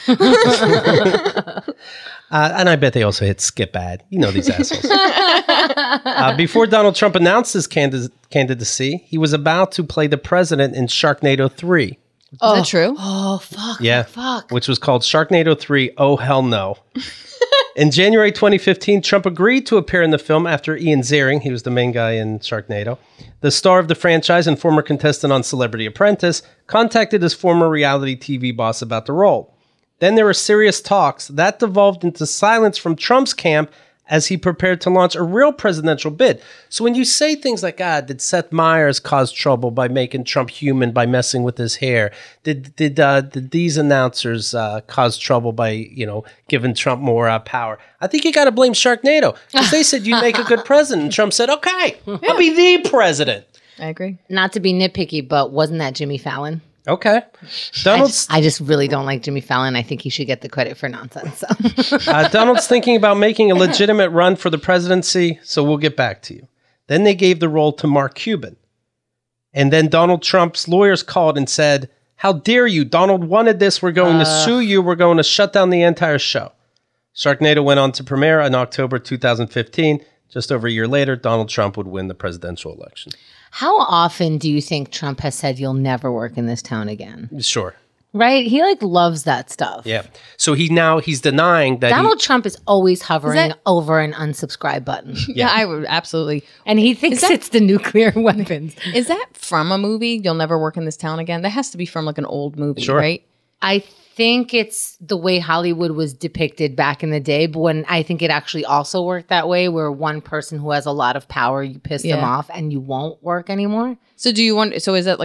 And I bet they also hit skip ad. You know these assholes. Before Donald Trump announced his candidacy, he was about to play the president in Sharknado 3. Is that true? Oh, fuck. Yeah. Fuck. Which was called Sharknado 3, Oh Hell No. In January 2015, Trump agreed to appear in the film after Ian Ziering, he was the main guy in Sharknado, the star of the franchise and former contestant on Celebrity Apprentice, contacted his former reality TV boss about the role. Then there were serious talks that devolved into silence from Trump's camp as he prepared to launch a real presidential bid. So when you say things like, did Seth Meyers cause trouble by making Trump human by messing with his hair? Did these announcers cause trouble by, giving Trump more power? I think you got to blame Sharknado because they said you make a good president. And Trump said, okay, I'll be the president. I agree. Not to be nitpicky, but wasn't that Jimmy Fallon? Okay. I just really don't like Jimmy Fallon. I think he should get the credit for nonsense. So. Donald's thinking about making a legitimate run for the presidency, so we'll get back to you. Then they gave the role to Mark Cuban. And then Donald Trump's lawyers called and said, how dare you? Donald wanted this. We're going to sue you. We're going to shut down the entire show. Sharknado went on to premiere in October 2015. Just over a year later, Donald Trump would win the presidential election. How often do you think Trump has said you'll never work in this town again? Sure. Right? He loves that stuff. Yeah. So he's denying that Donald Trump is always hovering that- over an unsubscribe button. Yeah, I would absolutely. And he thinks it's the nuclear weapons. Is that from a movie? You'll never work in this town again. That has to be from like an old movie, Sure. right? I think it's the way Hollywood was depicted back in the day, but when I think it actually also worked that way, where one person who has a lot of power, you piss them Yeah. off and you won't work anymore. So do you want? So is that like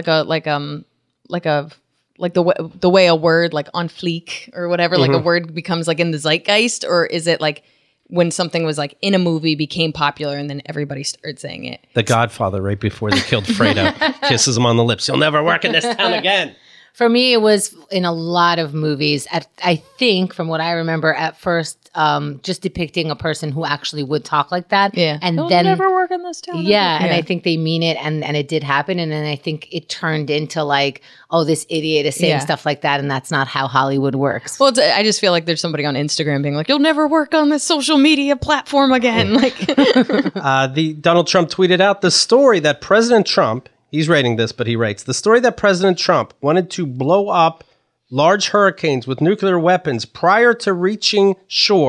the way a word like on fleek or whatever, like a word becomes like in the zeitgeist, or is it like when something was like in a movie became popular and then everybody started saying it? The Godfather, right before they killed Fredo, kisses him on the lips. You'll never work in this town again. For me, it was in a lot of movies. I think, from what I remember, at first, just depicting a person who actually would talk like that. Yeah, and You'll then never work in this town. yeah, again. and I think they mean it, and it did happen. And then I think it turned into like, oh, this idiot is saying Yeah. stuff like that, and that's not how Hollywood works. Well, I just feel like there's somebody on Instagram being like, "You'll never work on this social media platform again." Like, The Donald Trump tweeted out the story that President Trump, he's rating this, but he writes, the story that President Trump wanted to blow up large hurricanes with nuclear weapons prior to reaching shore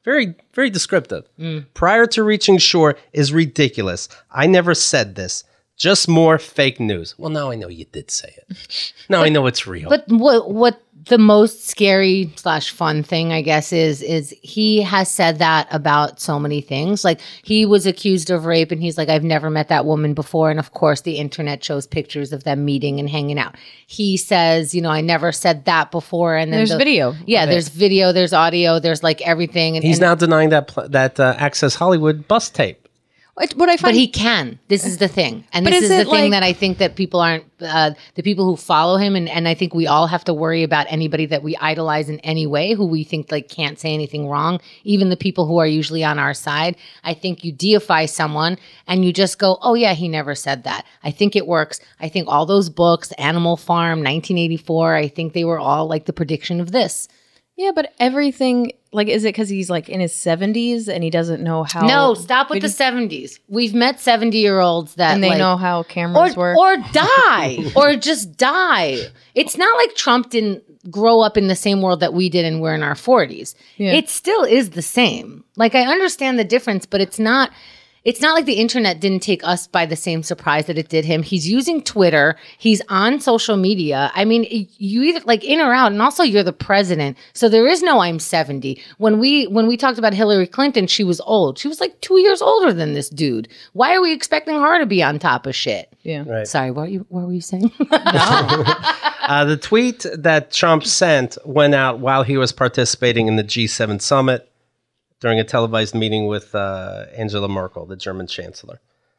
Very, very descriptive. Prior to reaching shore is ridiculous. I never said this. Just more fake news. Well, now I know you did say it. Now I know it's real. But what the most scary / fun thing, I guess, is he has said that about so many things. Like, he was accused of rape, and he's like, I've never met that woman before. And of course, the internet shows pictures of them meeting and hanging out. He says, I never said that before. And then There's video. Yeah, there's video, there's audio, there's like everything. And He's now denying that Access Hollywood bus tape. What I find, but he can. This is the thing. And But this is is the it thing like- that I think that people aren't, the people who follow him, and I think we all have to worry about anybody that we idolize in any way, who we think like can't say anything wrong, even the people who are usually on our side. I think you deify someone and you just go, oh yeah, he never said that. I think it works. I think all those books, Animal Farm, 1984, I think they were all like the prediction of this. yeah, but everything, like, is it because he's like in his 70s and he doesn't know how? No, stop with the 70s. We've met 70-year-olds that And they like, know how cameras work. or die, or just die. It's not like Trump didn't grow up in the same world that we did and we're in our 40s. Yeah. It still is the same. Like, I understand the difference, but it's not like the internet didn't take us by the same surprise that it did him. He's using Twitter. He's on social media. I mean, you either like in or out, and also you're the president. So there is no I'm 70. When we talked about Hillary Clinton, she was old. She was like 2 years older than this dude. Why are we expecting her to be on top of shit? Yeah. Right. Sorry, what were you saying? The tweet that Trump sent went out while he was participating in the G7 summit during a televised meeting with Angela Merkel, the German chancellor.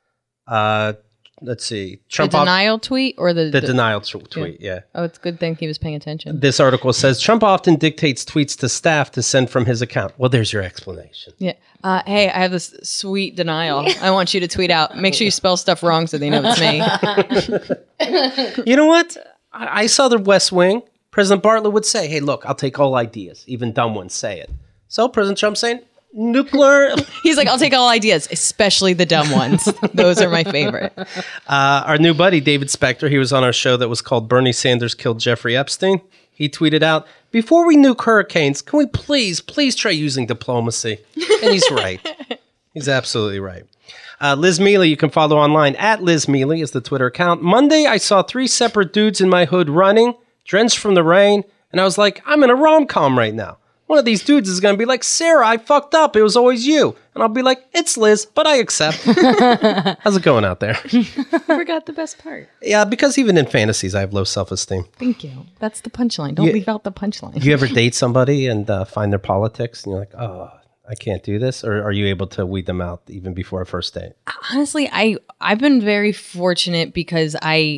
Let's see. The denial tweet or the denial tweet, yeah. Oh, it's a good thing he was paying attention. This article says, Trump often dictates tweets to staff to send from his account. Well, there's your explanation. Yeah. Hey, I have this sweet denial. I want you to tweet out. Make sure you spell stuff wrong so they know it's me. You know what? I saw the West Wing. President Bartlett would say, hey, look, I'll take all ideas, even dumb ones, say it. So President Trump saying, nuclear. He's like, I'll take all ideas, especially the dumb ones. Those are my favorite. Our new buddy, David Spector, he was on our show that was called Bernie Sanders Killed Jeffrey Epstein. He tweeted out, before we nuke hurricanes, can we please try using diplomacy? And he's right. He's absolutely right. Liz Mealy, you can follow online at Liz Mealy is the Twitter account. Monday, I saw 3 separate dudes in my hood running, drenched from the rain, and I was like, I'm in a rom-com right now. One of these dudes is going to be like, Sarah, I fucked up. It was always you. And I'll be like, it's Liz, but I accept. How's it going out there? You forgot the best part. Yeah, because even in fantasies, I have low self-esteem. Thank you. That's the punchline. Don't leave out the punchline. Do you ever date somebody and find their politics and you're like, oh, I can't do this? Or are you able to weed them out even before a first date? Honestly, I've been very fortunate because I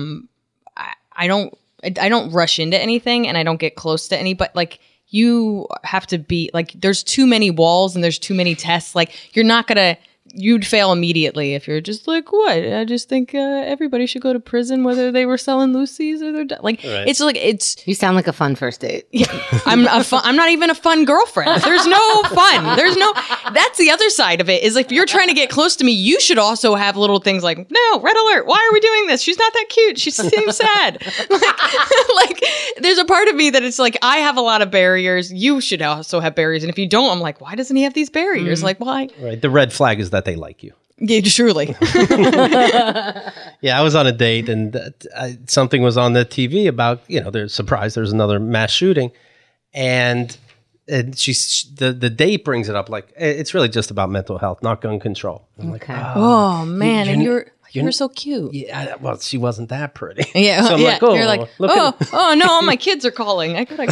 don't rush into anything and I don't get close to anybody. Like, you have to be like, there's too many walls and there's too many tests. Like, you'd fail immediately if you're just like, what? I just think everybody should go to prison, whether they were selling Lucy's or they're like, Right. it's like, it's, You sound like a fun first date. I'm not even a fun girlfriend. There's no fun. That's the other side of it is like, if you're trying to get close to me, you should also have little things like, no, red alert. Why are we doing this? She's not that cute. She seems sad. like there's a part of me that it's like, I have a lot of barriers. You should also have barriers. And if you don't, I'm like, why doesn't he have these barriers? Like, why? Right. The red flag is that they like you. Yeah, truly. Yeah, I was on a date and something was on the TV about, they're surprised there's another mass shooting. And the date brings it up like, it's really just about mental health, not gun control. I'm like, Okay. Oh man. And you're- you're so cute. yeah, well, she wasn't that pretty. Yeah. So I'm yeah. like, oh, You're like, look at- oh no, all my kids are calling. I gotta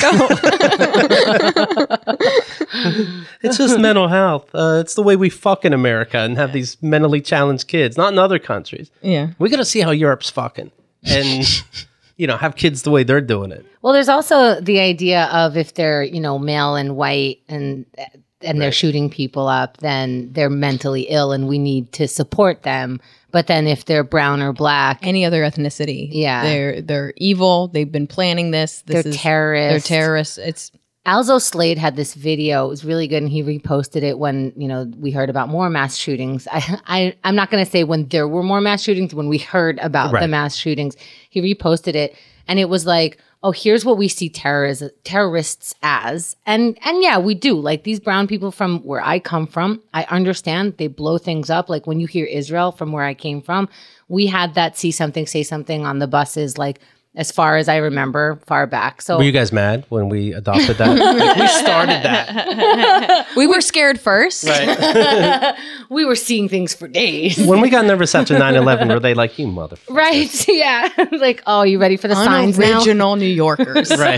go. It's just mental health. It's the way we fuck in America and have these mentally challenged kids, not in other countries. Yeah. We got to see how Europe's fucking and, have kids the way they're doing it. Well, there's also the idea of if they're, male and white and they're shooting people up, then they're mentally ill and we need to support them. But then if they're brown or black, Any other ethnicity. Yeah. They're evil. They've been planning this. they're They're terrorists. terrorists. It's Alzo Slade had this video. It was really good, and he reposted it when we heard about more mass shootings. I'm not going to say when there were more mass shootings. When we heard about the Right. mass shootings, he reposted it, and it was like, oh, here's what we see terrorists as. And yeah, we do. Like these brown people from where I come from, I understand they blow things up. Like when you hear Israel from where I came from, we had that see something, say something on the buses, like as far as I remember, far back. So were you guys mad when we adopted that? Like, we started that. We were scared first. Right. we were seeing things for days. When we got nervous after 9/11, were they like, you motherfucker? Right. Yeah. Like, oh, you ready for the signs now? Original New Yorkers. Right.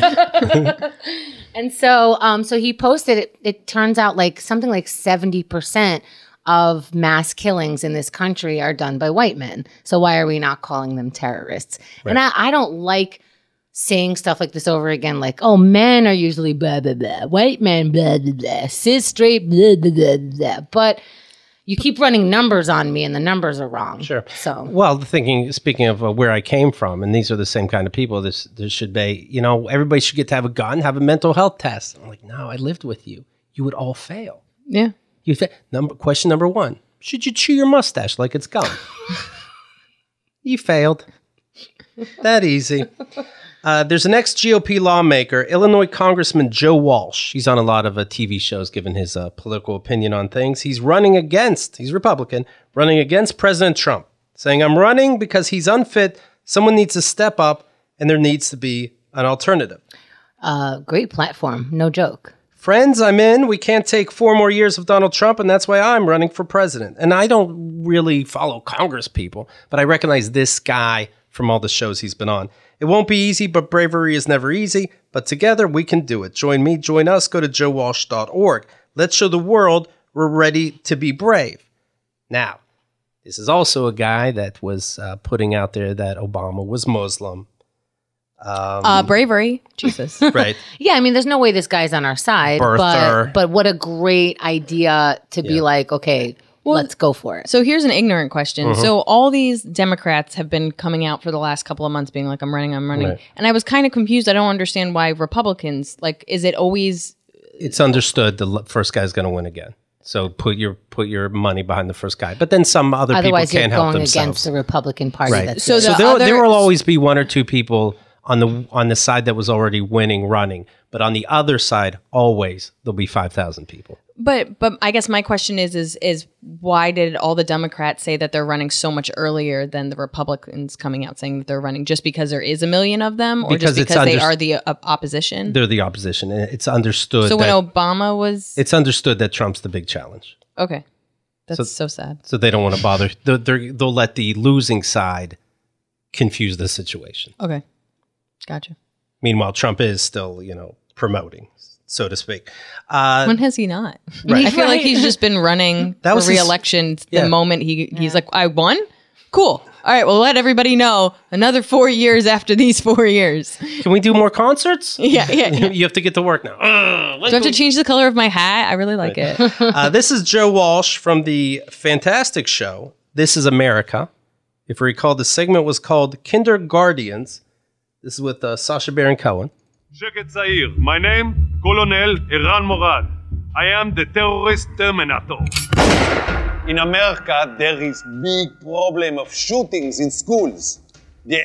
And so he posted it. It turns out like something like 70% of mass killings in this country are done by white men. So why are we not calling them terrorists? Right. And I don't like saying stuff like this over again, like, oh, men are usually blah, blah, blah, white men, blah, blah, blah, cis, straight, blah, blah, blah, blah. But you keep running numbers on me and the numbers are wrong. Sure. So, well, speaking of where I came from, and these are the same kind of people, there should be, everybody should get to have a gun, have a mental health test. I'm like, no, I lived with you. You would all fail. Yeah. Question number 1, should you chew your mustache like it's gum? You failed. That easy. There's an ex-GOP lawmaker, Illinois Congressman Joe Walsh. He's on a lot of TV shows giving his political opinion on things. He's Republican, running against President Trump, saying, I'm running because he's unfit, someone needs to step up, and there needs to be an alternative. Great platform, no joke. Friends, I'm in. We can't take 4 more years of Donald Trump, and that's why I'm running for president. And I don't really follow Congress people, but I recognize this guy from all the shows he's been on. It won't be easy, but bravery is never easy. But together, we can do it. Join me, join us. Go to joewalsh.org. Let's show the world we're ready to be brave. Now, this is also a guy that was putting out there that Obama was Muslim. Bravery. Jesus. Right. Yeah, I mean, there's no way this guy's on our side. Birther. But what a great idea to be like, okay, let's go for it. So here's an ignorant question. So all these Democrats have been coming out for the last couple of months being like, I'm running. Right. And I was kind of confused. I don't understand why Republicans, like, is it always... It's understood the first guy's going to win again. So put your money behind the first guy. But then some other Otherwise, people can't help themselves. Otherwise, you're going against the Republican Party. Right. That's So there will always be 1 or 2 people on the side that was already winning running. But on the other side, always there'll be 5,000 people. But I guess my question is why did all the Democrats say that they're running so much earlier than the Republicans coming out saying that they're running? Just because there is a million of them, or just because they are the opposition? They're the opposition, and it's understood. So when Obama was, it's understood that Trump's the big challenge. Okay, that's so sad. So they don't want to bother. They'll let the losing side confuse the situation. Okay, gotcha. Meanwhile, Trump is still, promoting, so to speak. When has he not? Right. I feel like he's just been running for re-election the moment he's like, I won? Cool. All right, well, let everybody know another 4 years after these 4 years. Can we do more concerts? Yeah. You have to get to work now. Do I have to change the color of my hat? I really like it. This is Joe Walsh from the fantastic show, This Is America. If you recall, the segment was called Kinderguardians. This is with Sacha Baron Cohen. Sheket Zair. My name, Colonel Eran Morad. I am the terrorist terminator. In America, there is big problem of shootings in schools. The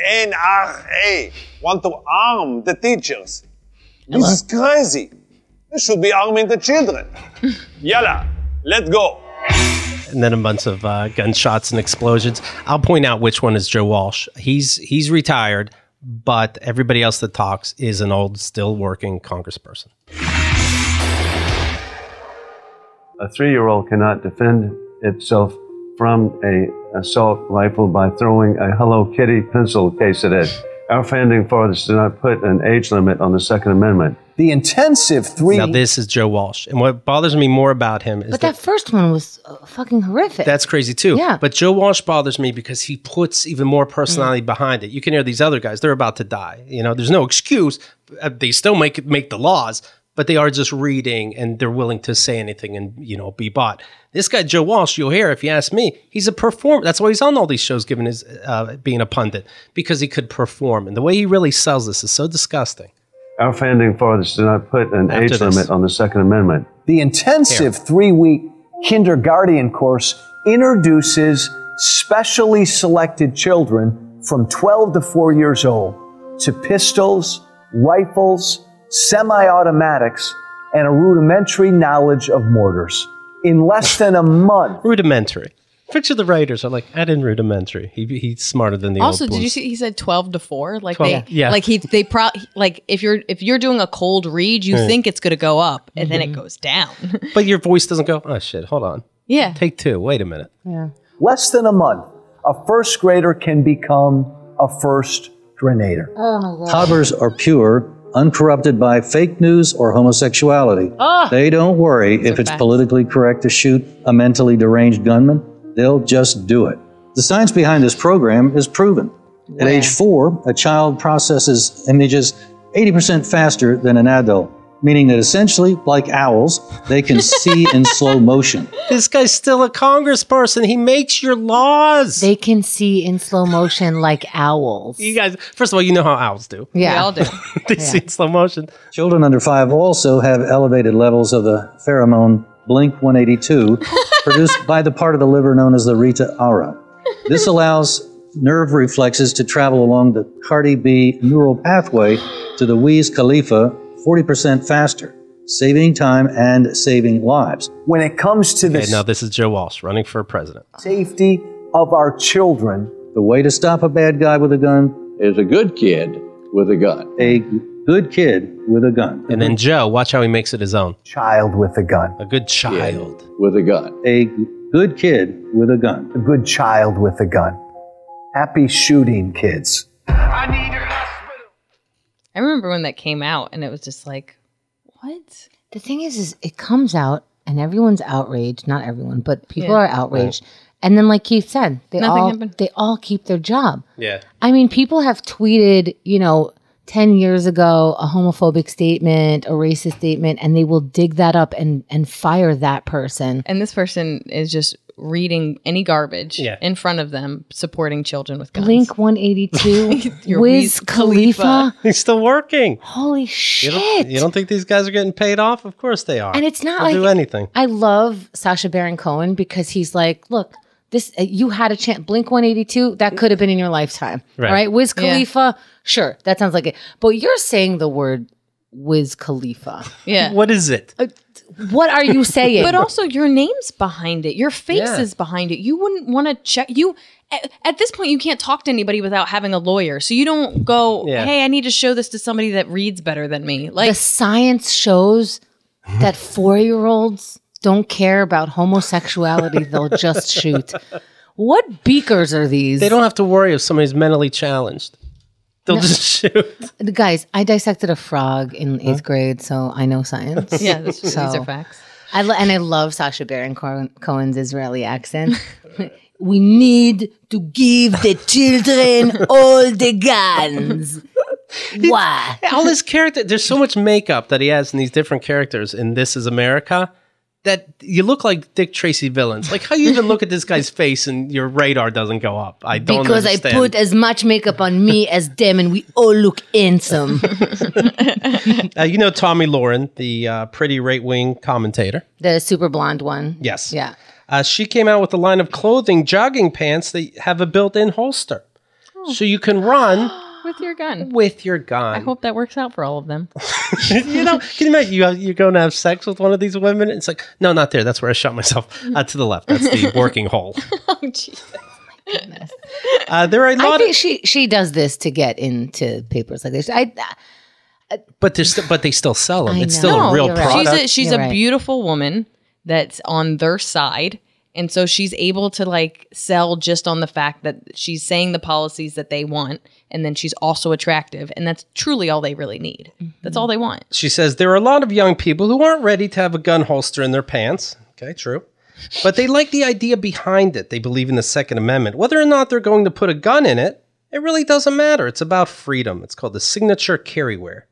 NRA want to arm the teachers. This is crazy. They should be arming the children. Yalla, let's go. And then a bunch of gunshots and explosions. I'll point out which one is Joe Walsh. He's retired, but everybody else that talks is an old, still working congressperson. A 3-year-old cannot defend itself from an assault rifle by throwing a Hello Kitty pencil case at it. Our founding fathers did not put an age limit on the Second Amendment. The intensive 3... Now, this is Joe Walsh. And what bothers me more about him is But that first one was fucking horrific. That's crazy, too. Yeah. But Joe Walsh bothers me because he puts even more personality behind it. You can hear these other guys. They're about to die. There's no excuse. They still make the laws, but they are just reading, and they're willing to say anything and, be bought. This guy, Joe Walsh, you'll hear, if you ask me, he's a performer. That's why he's on all these shows giving his being a pundit, because he could perform. And the way he really sells this is so disgusting. Our founding fathers did not put an age limit on the Second Amendment. The intensive 3-week kindergarten course introduces specially selected children from 12 to 4 years old to pistols, rifles, semi-automatics, and a rudimentary knowledge of mortars. In less than a month, Rudimentary. Picture the writers are like, add in rudimentary. He's smarter than the Also, old did you ones. see he said 12 to 4? Like 12, yeah. like if you're doing a cold read, you think it's going to go up and then it goes down. But your voice doesn't go, oh shit, hold on. Yeah. Take two. Wait a minute. less than a month, a first grader can become a first grenader. Toddlers are pure, uncorrupted by fake news or homosexuality. They don't worry if it's facts. politically correct to shoot a mentally deranged gunman. They'll just do it. The science behind this program is proven. At age 4, a child processes images 80% faster than an adult, meaning that essentially, like owls, they can see in slow motion. This guy's still a congressperson. He makes your laws. They can see in slow motion like owls. You guys, first of all, you know how owls do. We Yeah. all do. They see in slow motion. Children under 5 also have elevated levels of the pheromone Blink 182 produced by the part of the liver known as the Rita Ara. This allows nerve reflexes to travel along the Cardi B neural pathway to the Wiz Khalifa 40% faster, saving time and saving lives. When it comes to the Okay, now this is Joe Walsh running for president. safety of our children, The way to stop a bad guy with a gun is a good kid with a gun. a good kid with a gun. And then Joe, watch how he makes it his own. child with a gun, A good child. With a gun. A good kid with a gun. a good child with a gun. Happy shooting, kids. I remember when that came out and it was just like, what? The thing is it comes out and everyone's outraged. Not everyone, but people Yeah. are outraged. And then, like Keith said, Nothing happened. they all keep their job. Yeah. I mean, people have tweeted, 10 years ago, a homophobic statement, a racist statement, and they will dig that up and fire that person. And this person is just reading any garbage Yeah. in front of them, supporting children with guns. Blink 182, Your Wiz Khalifa. He's still working. Holy You shit. don't think these guys are getting paid off? Of course they are. And it's not They'll like do anything. I love Sacha Baron Cohen because he's like, look, this you had a chance. Blink 182, that could have been in your lifetime, Right. Wiz Yeah. Khalifa, sure, that sounds like it. But you're saying the word Wiz Khalifa. Yeah. What is it? What are you saying? But also your name's behind it. Your face Yeah. is behind it. You wouldn't want to check at this point you can't talk to anybody without having a lawyer. So you don't go, Yeah. "Hey, I need to show this to somebody that reads better than me." the Like science shows that 4-year-olds don't care about homosexuality. They'll just shoot. What beakers are these? They don't have to worry if somebody's mentally challenged. They'll just shoot. Guys, I dissected a frog in 8th grade, so I know science. yeah, these So- are facts. And I love Sacha Baron Cohen's Israeli accent. We need to give the children all the guns. Why? All his character, there's so much makeup that he has in these different characters in This Is America that you look like Dick Tracy villains. Like how you even look at this guy's face and your radar doesn't go up. I don't Because understand. I put as much makeup on me as them, and we all look handsome. You know Tommy Lauren, the pretty right-wing commentator. The super blonde one. Yes. Yeah. She came out with a line of clothing, jogging pants that have a built-in holster. So you can run With your gun. with your gun. I hope that works out for all of them. Can you imagine you're going to have sex with one of these women? It's like, no, not there. That's where I shot myself. To the left. That's the working hole. Oh, Jesus. There are a I lot think she does this to get into papers like this. but they still sell them. I It's know. still a No, real you're right. product. She's You're a right. beautiful woman that's on their side. And so she's able to like sell just on the fact that she's saying the policies that they want. And then she's also attractive. And that's truly all they really need. That's all they want. She says there are a lot of young people who aren't ready to have a gun holster in their pants. Okay, true. But they like the idea behind it. They believe in the Second Amendment. Whether or not they're going to put a gun in it, it really doesn't matter. It's about freedom. It's called the signature carrywear.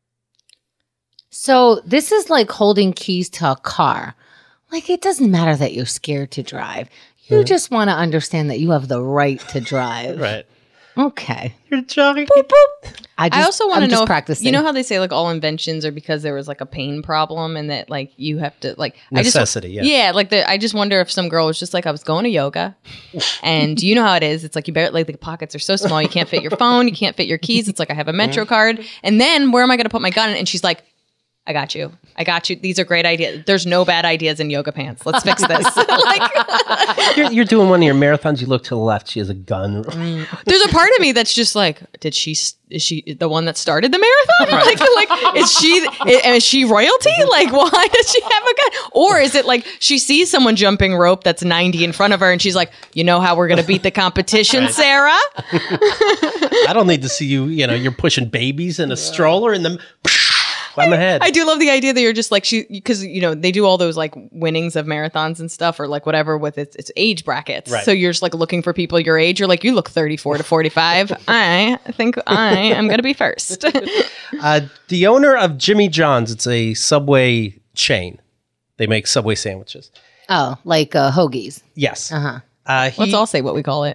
So this is like holding keys to a car. Like it doesn't matter that you're scared to drive. You just want to understand that you have the right to drive. Right. Okay. You're jogging. I also want to know, practicing. you know how they say like all inventions are because there was like a pain problem and that like you have to like necessity. Yeah, like I just wonder if some girl was just like, I was going to yoga, and you know how it is. It's like you barely, like the pockets are so small, you can't fit your phone, you can't fit your keys. It's like I have a Metro card, and then where am I going to put my gun? And she's like, I got you. These are great ideas. There's no bad ideas in yoga pants. Let's fix this. Like, you're doing one of your marathons. You look to the left. She has a gun. there's a part of me that's just like, is she the one that started the marathon? Like, is she royalty? Like, why does she have a gun? Or is it like she sees someone jumping rope that's 90 in front of her and she's like, you know how we're going to beat the competition, Sarah? I don't need to see you. You're pushing babies in a stroller and them. I'm ahead. I do love the idea that you're just like, because they do all those like winnings of marathons and stuff, or like whatever with its age brackets. Right. So you're just like looking for people your age. You're like, you look 34 to 45. I think I am going to be first. The owner of Jimmy John's, it's a Subway chain. They make Subway sandwiches. Oh, like hoagies. Yes. Uh-huh. Let's all say what we call it.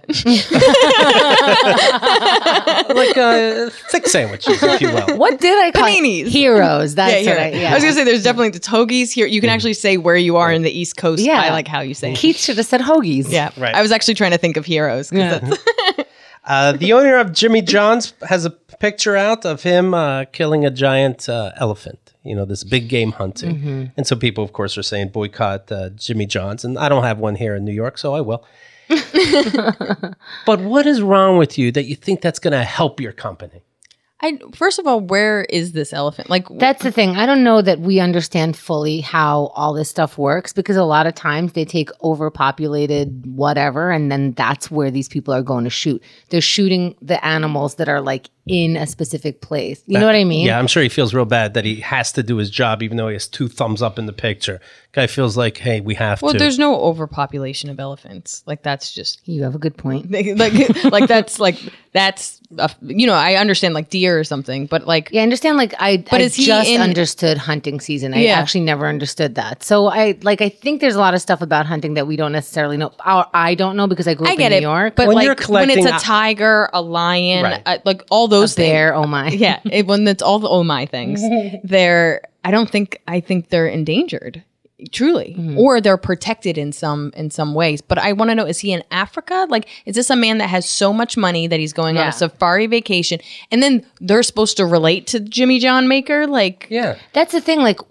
Like thick sandwiches, if you will. What did I call Paninis. it? Heroes. That's yeah, right. Yeah. I was going to say, there's definitely the hoagies here. You can actually say where you are in the East Coast. Yeah. I like how you say it. Keith should have said hoagies. Yeah. Right. I was actually trying to think of heroes. Yeah. The owner of Jimmy John's has a picture out of him killing a giant elephant. This big game hunting. Mm-hmm. And so people, of course, are saying boycott Jimmy John's. And I don't have one here in New York, so I will. But what is wrong with you that you think that's going to help your company? First of all, where is this elephant? Like, That's the thing. I don't know that we understand fully how all this stuff works, because a lot of times they take overpopulated whatever, and then that's where these people are going to shoot. They're shooting the animals that are like in a specific place. You know what I mean? Yeah, I'm sure he feels real bad that he has to do his job, even though he has 2 thumbs up in the picture. Guy feels like, hey, we have well, to. there's no overpopulation of elephants. Like, that's just You have a good point. I understand like deer or something, but like, Yeah, I understand. Like I is he just in- understood hunting season. I Yeah. actually never understood that. So I think there's a lot of stuff about hunting that we don't necessarily know. I don't know because I grew up I get in it. New York. But When like you're when it's collecting- a tiger, a lion, Right. like all those a bear, things. oh my. Yeah, when it's all the oh my things, I think they're endangered. Truly, or they're protected in some ways. But I want to know: is he in Africa? Like, is this a man that has so much money that he's going on Yeah. a safari vacation, and then they're supposed to relate to Jimmy John Maker? Like, Yeah. That's the thing. Like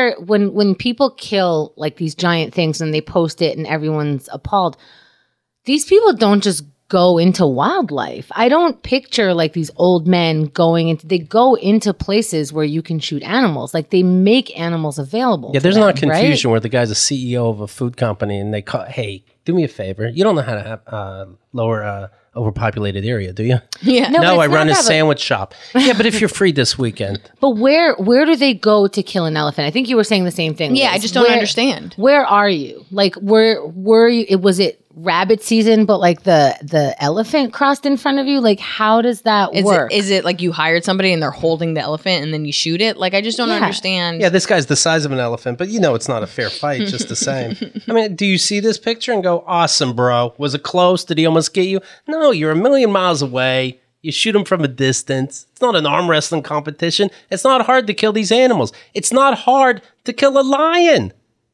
when people kill like these giant things and they post it and everyone's appalled, these people don't just go into wildlife. I don't picture like these old men they go into places where you can shoot animals. Like they make animals available. Yeah, to there's them, not confusion right? where the guy's a CEO of a food company and they call, hey, do me a favor. You don't know how to have lower overpopulated area, do you? yeah, No, No, but I it's run not a that, but- sandwich shop. Yeah, but if you're free this weekend. But where do they go to kill an elephant? I think you were saying the same thing. yeah. I Liz. just don't understand. Where are you? Like where were you? Was it rabbit season, but like the elephant crossed in front of you? Like how does that work? Is it like you hired somebody and they're holding the elephant and then you shoot it? Like, I just don't Yeah. understand. Yeah, this guy's the size of an elephant, but it's not a fair fight just the same. I mean, do you see this picture and go, awesome, bro? Was it close? Did he almost get you? No, you're a million miles away. You shoot him from a distance. It's not an arm wrestling competition. It's not hard to kill these animals. It's not hard to kill a lion.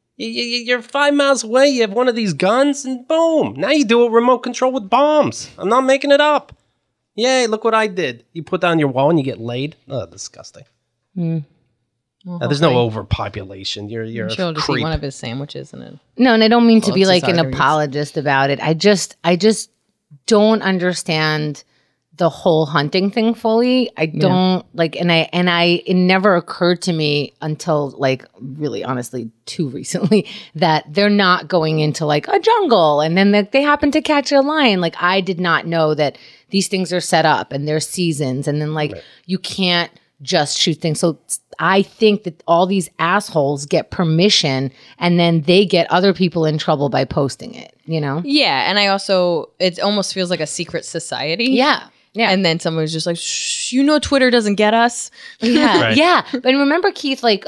You're 5 miles away. You have one of these guns, and boom. Now you do it remote control with bombs. I'm not making it up. Yay, look what I did. You put down your wall and you get laid. Oh, disgusting. Now, there's no overpopulation. You're I'm a sure I'll just eat creep. one of his sandwiches and then No, and I don't mean to be it's like his an arteries. apologist about it. I just don't understand the whole hunting thing fully. I don't like, and it never occurred to me until like really honestly too recently that they're not going into like a jungle and then they happen to catch a lion. Like I did not know that these things are set up and there's seasons and then like you can't just shoot things. So I think that all these assholes get permission and then they get other people in trouble by posting it, you know? yeah. And I also, it almost feels like a secret society. Yeah. Yeah. And then someone's just like, shh, Twitter doesn't get us. Yeah. Right. Yeah. But remember, Keith, like,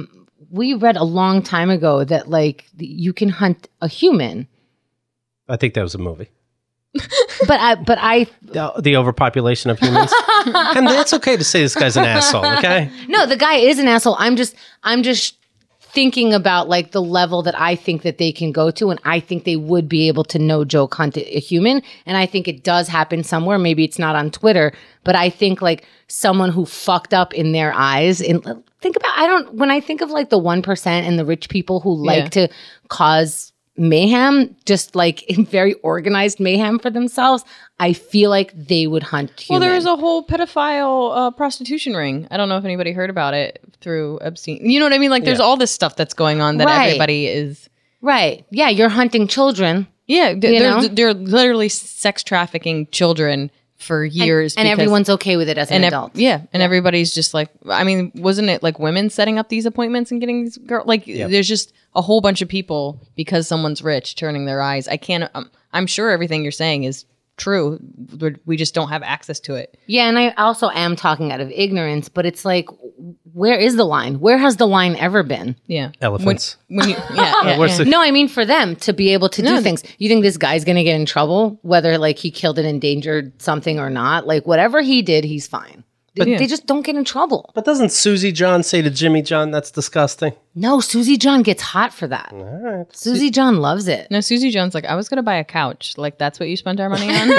we read a long time ago that like you can hunt a human. I think that was a movie. I The overpopulation of humans. And it's okay to say this guy's an asshole, okay? no, the guy is an asshole. I'm just thinking about like the level that I think that they can go to, and I think they would be able to no joke hunt a human. And I think it does happen somewhere. Maybe it's not on Twitter, but I think like someone who fucked up in their eyes. And when I think of like the 1% and the rich people who like to cause mayhem, just like in very organized mayhem for themselves, I feel like they would hunt human. Well, there is a whole pedophile prostitution ring. I don't know if anybody heard about it through Epstein. You know what I mean? Like there's all this stuff that's going on that everybody is... Right. Yeah, you're hunting children. Yeah, they're literally sex trafficking children for years. And everyone's okay with it as an adult. And everybody's just like, I mean, wasn't it like women setting up these appointments and getting these girls? Like there's just a whole bunch of people because someone's rich turning their eyes. I'm sure everything you're saying is true. We just don't have access to it. Yeah, and I also am talking out of ignorance, but it's like, where is the line? Where has the line ever been? Yeah. Elephants. No, I mean for them to be able to do things. You think this guy's going to get in trouble, whether like he killed and endangered something or not? Like whatever he did, he's fine. They just don't get in trouble. But doesn't Susie John say to Jimmy John, that's disgusting? No, Susie John gets hot for that. All right. Susie John loves it. No, Susie John's like, I was going to buy a couch. Like, that's what you spent our money on?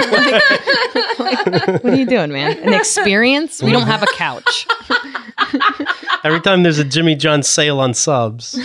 What are you doing, man? An experience? We don't have a couch. Every time there's a Jimmy John sale on subs,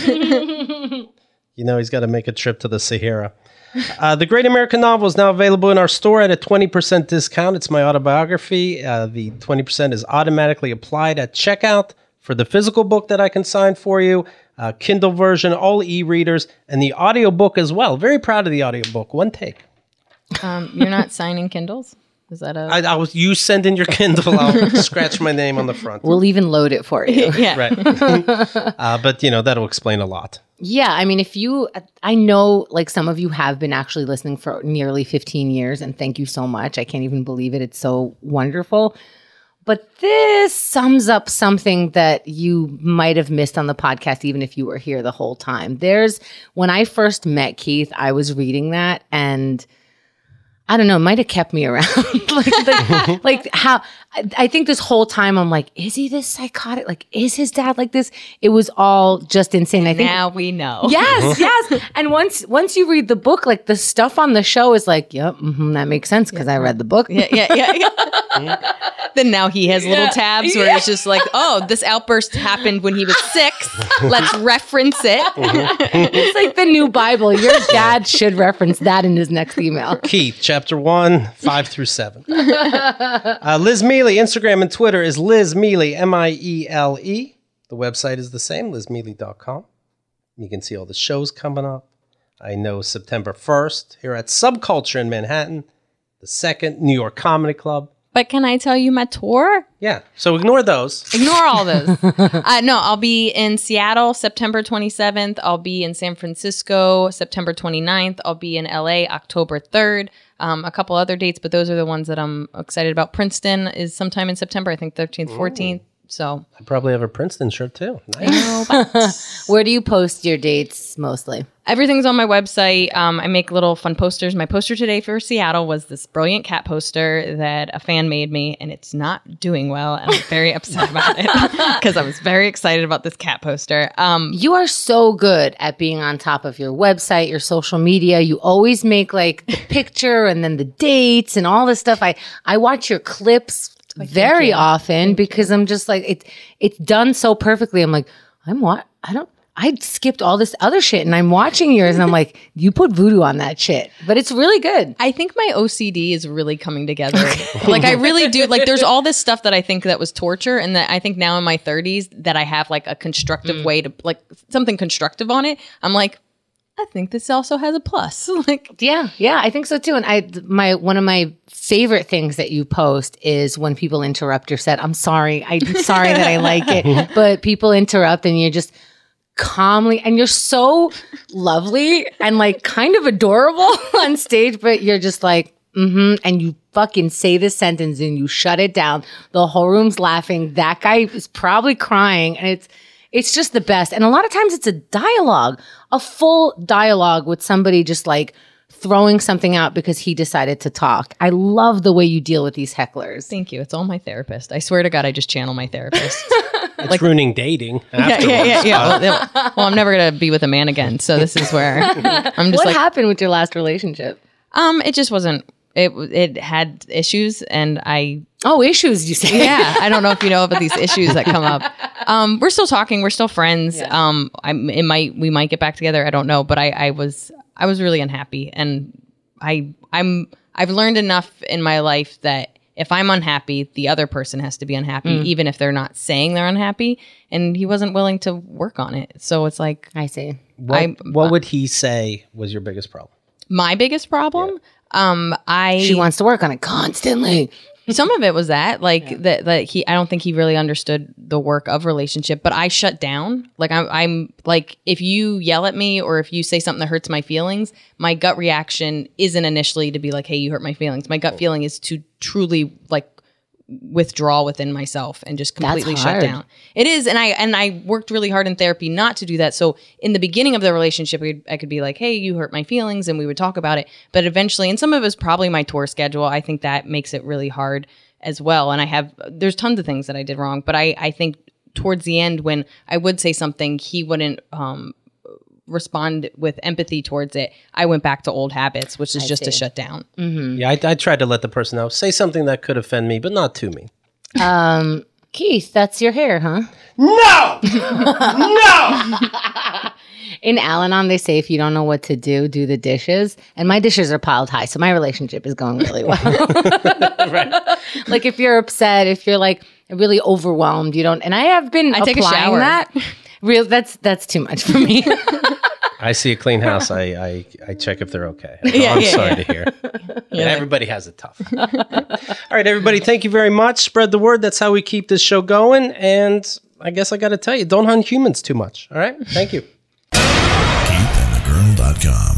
he's got to make a trip to the Sahara. The Great American Novel is now available in our store at a 20% discount. It's my autobiography. The 20% is automatically applied at checkout for the physical book that I can sign for you, Kindle version, all e-readers, and the audiobook as well. Very proud of the audiobook. One take. You're not signing Kindles? Is that you send in your Kindle, I'll scratch my name on the front. We'll even load it for you. Yeah. Right. But, that'll explain a lot. Yeah. I mean, I know like some of you have been actually listening for nearly 15 years, and thank you so much. I can't even believe it. It's so wonderful. But this sums up something that you might have missed on the podcast, even if you were here the whole time. When I first met Keith, I was reading that, and I don't know, it might have kept me around. like how I think this whole time I'm like, is he this psychotic? Like, is his dad like this? It was all just insane. I think now we know. Yes. And once you read the book, like the stuff on the show is like, yep, that makes sense because I read the book. Yeah. Then now he has little tabs where it's just like, oh, this outburst happened when he was 6. Let's reference it. It's like the new Bible. Your dad should reference that in his next email. Keith, chapter 1, 5-7. Liz Mealy, Instagram and Twitter is Liz Mealy, Miele. The website is the same, lizmealy.com. You can see all the shows coming up. I know September 1st here at Subculture in Manhattan, the 2nd, New York Comedy Club. But can I tell you my tour? Yeah, so ignore those. Ignore all those. No, I'll be in Seattle September 27th. I'll be in San Francisco September 29th. I'll be in LA October 3rd. A couple other dates, but those are the ones that I'm excited about. Princeton is sometime in September, I think 13th, 14th. So I probably have a Princeton shirt too. Nice. Where do you post your dates mostly? Everything's on my website. I make little fun posters. My poster today for Seattle was this brilliant cat poster that a fan made me, and it's not doing well. And I'm very upset about it because I was very excited about this cat poster. You are so good at being on top of your website, your social media. You always make like the picture and then the dates and all this stuff. I watch your clips very often because I'm just like, it's done so perfectly. I'm like, I skipped all this other shit and I'm watching yours and I'm like, you put voodoo on that shit, but it's really good. I think my OCD is really coming together. Like I really do. Like there's all this stuff that I think that was torture and that I think now in my 30s that I have like a constructive way to like something constructive on it. I'm like, I think this also has a plus. Like, yeah, I think so too. And one of my favorite things that you post is when people interrupt your set. I'm sorry that I like it, but people interrupt and you're just calmly, and you're so lovely and like kind of adorable on stage, but you're just like, and you fucking say this sentence and you shut it down. The whole room's laughing. That guy is probably crying, and it's just the best. And a lot of times it's a dialogue, a full dialogue with somebody just like throwing something out because he decided to talk. I love the way you deal with these hecklers. Thank you. It's all my therapist. I swear to God, I just channel my therapist. It's ruining dating. Yeah. Well, I'm never gonna be with a man again. So this is where I'm just What happened with your last relationship? It just wasn't. It had issues, and issues. You say? Yeah, I don't know if you know about these issues that come up. We're still talking. We're still friends. Yeah. We might get back together. I don't know, but I was really unhappy, and I've learned enough in my life that if I'm unhappy, the other person has to be unhappy, even if they're not saying they're unhappy. And he wasn't willing to work on it. So it's like, I see. What would he say was your biggest problem? My biggest problem? She wants to work on it constantly. Some of it was that, that I don't think he really understood the work of relationship, but I shut down. Like I'm like, if you yell at me or if you say something that hurts my feelings, my gut reaction isn't initially to be like, hey, you hurt my feelings. My gut feeling is to truly like withdraw within myself and just completely shut down. It is. And I worked really hard in therapy not to do that. So in the beginning of the relationship, I could be like, hey, you hurt my feelings, and we would talk about it. But eventually, and some of it is probably my tour schedule, I think that makes it really hard as well. And there's tons of things that I did wrong, but I think towards the end, when I would say something, he wouldn't respond with empathy towards it. I went back to old habits, which is just to shut down. Mm-hmm. Yeah, I tried to let the person know. Say something that could offend me, but not too mean. Keith, that's your hair, huh? No! No! In Al-Anon, they say if you don't know what to do the dishes. And my dishes are piled high, so my relationship is going really well. Right. Like if you're upset, if you're like really overwhelmed, you don't. And I have been take a shower. that. That's too much for me. I see a clean house. I check if they're okay. I'm sorry to hear. Yeah, everybody has it tough. All right, everybody, thank you very much. Spread the word. That's how we keep this show going. And I guess I got to tell you, don't hunt humans too much. All right? Thank you. KeithAndTheGirl.com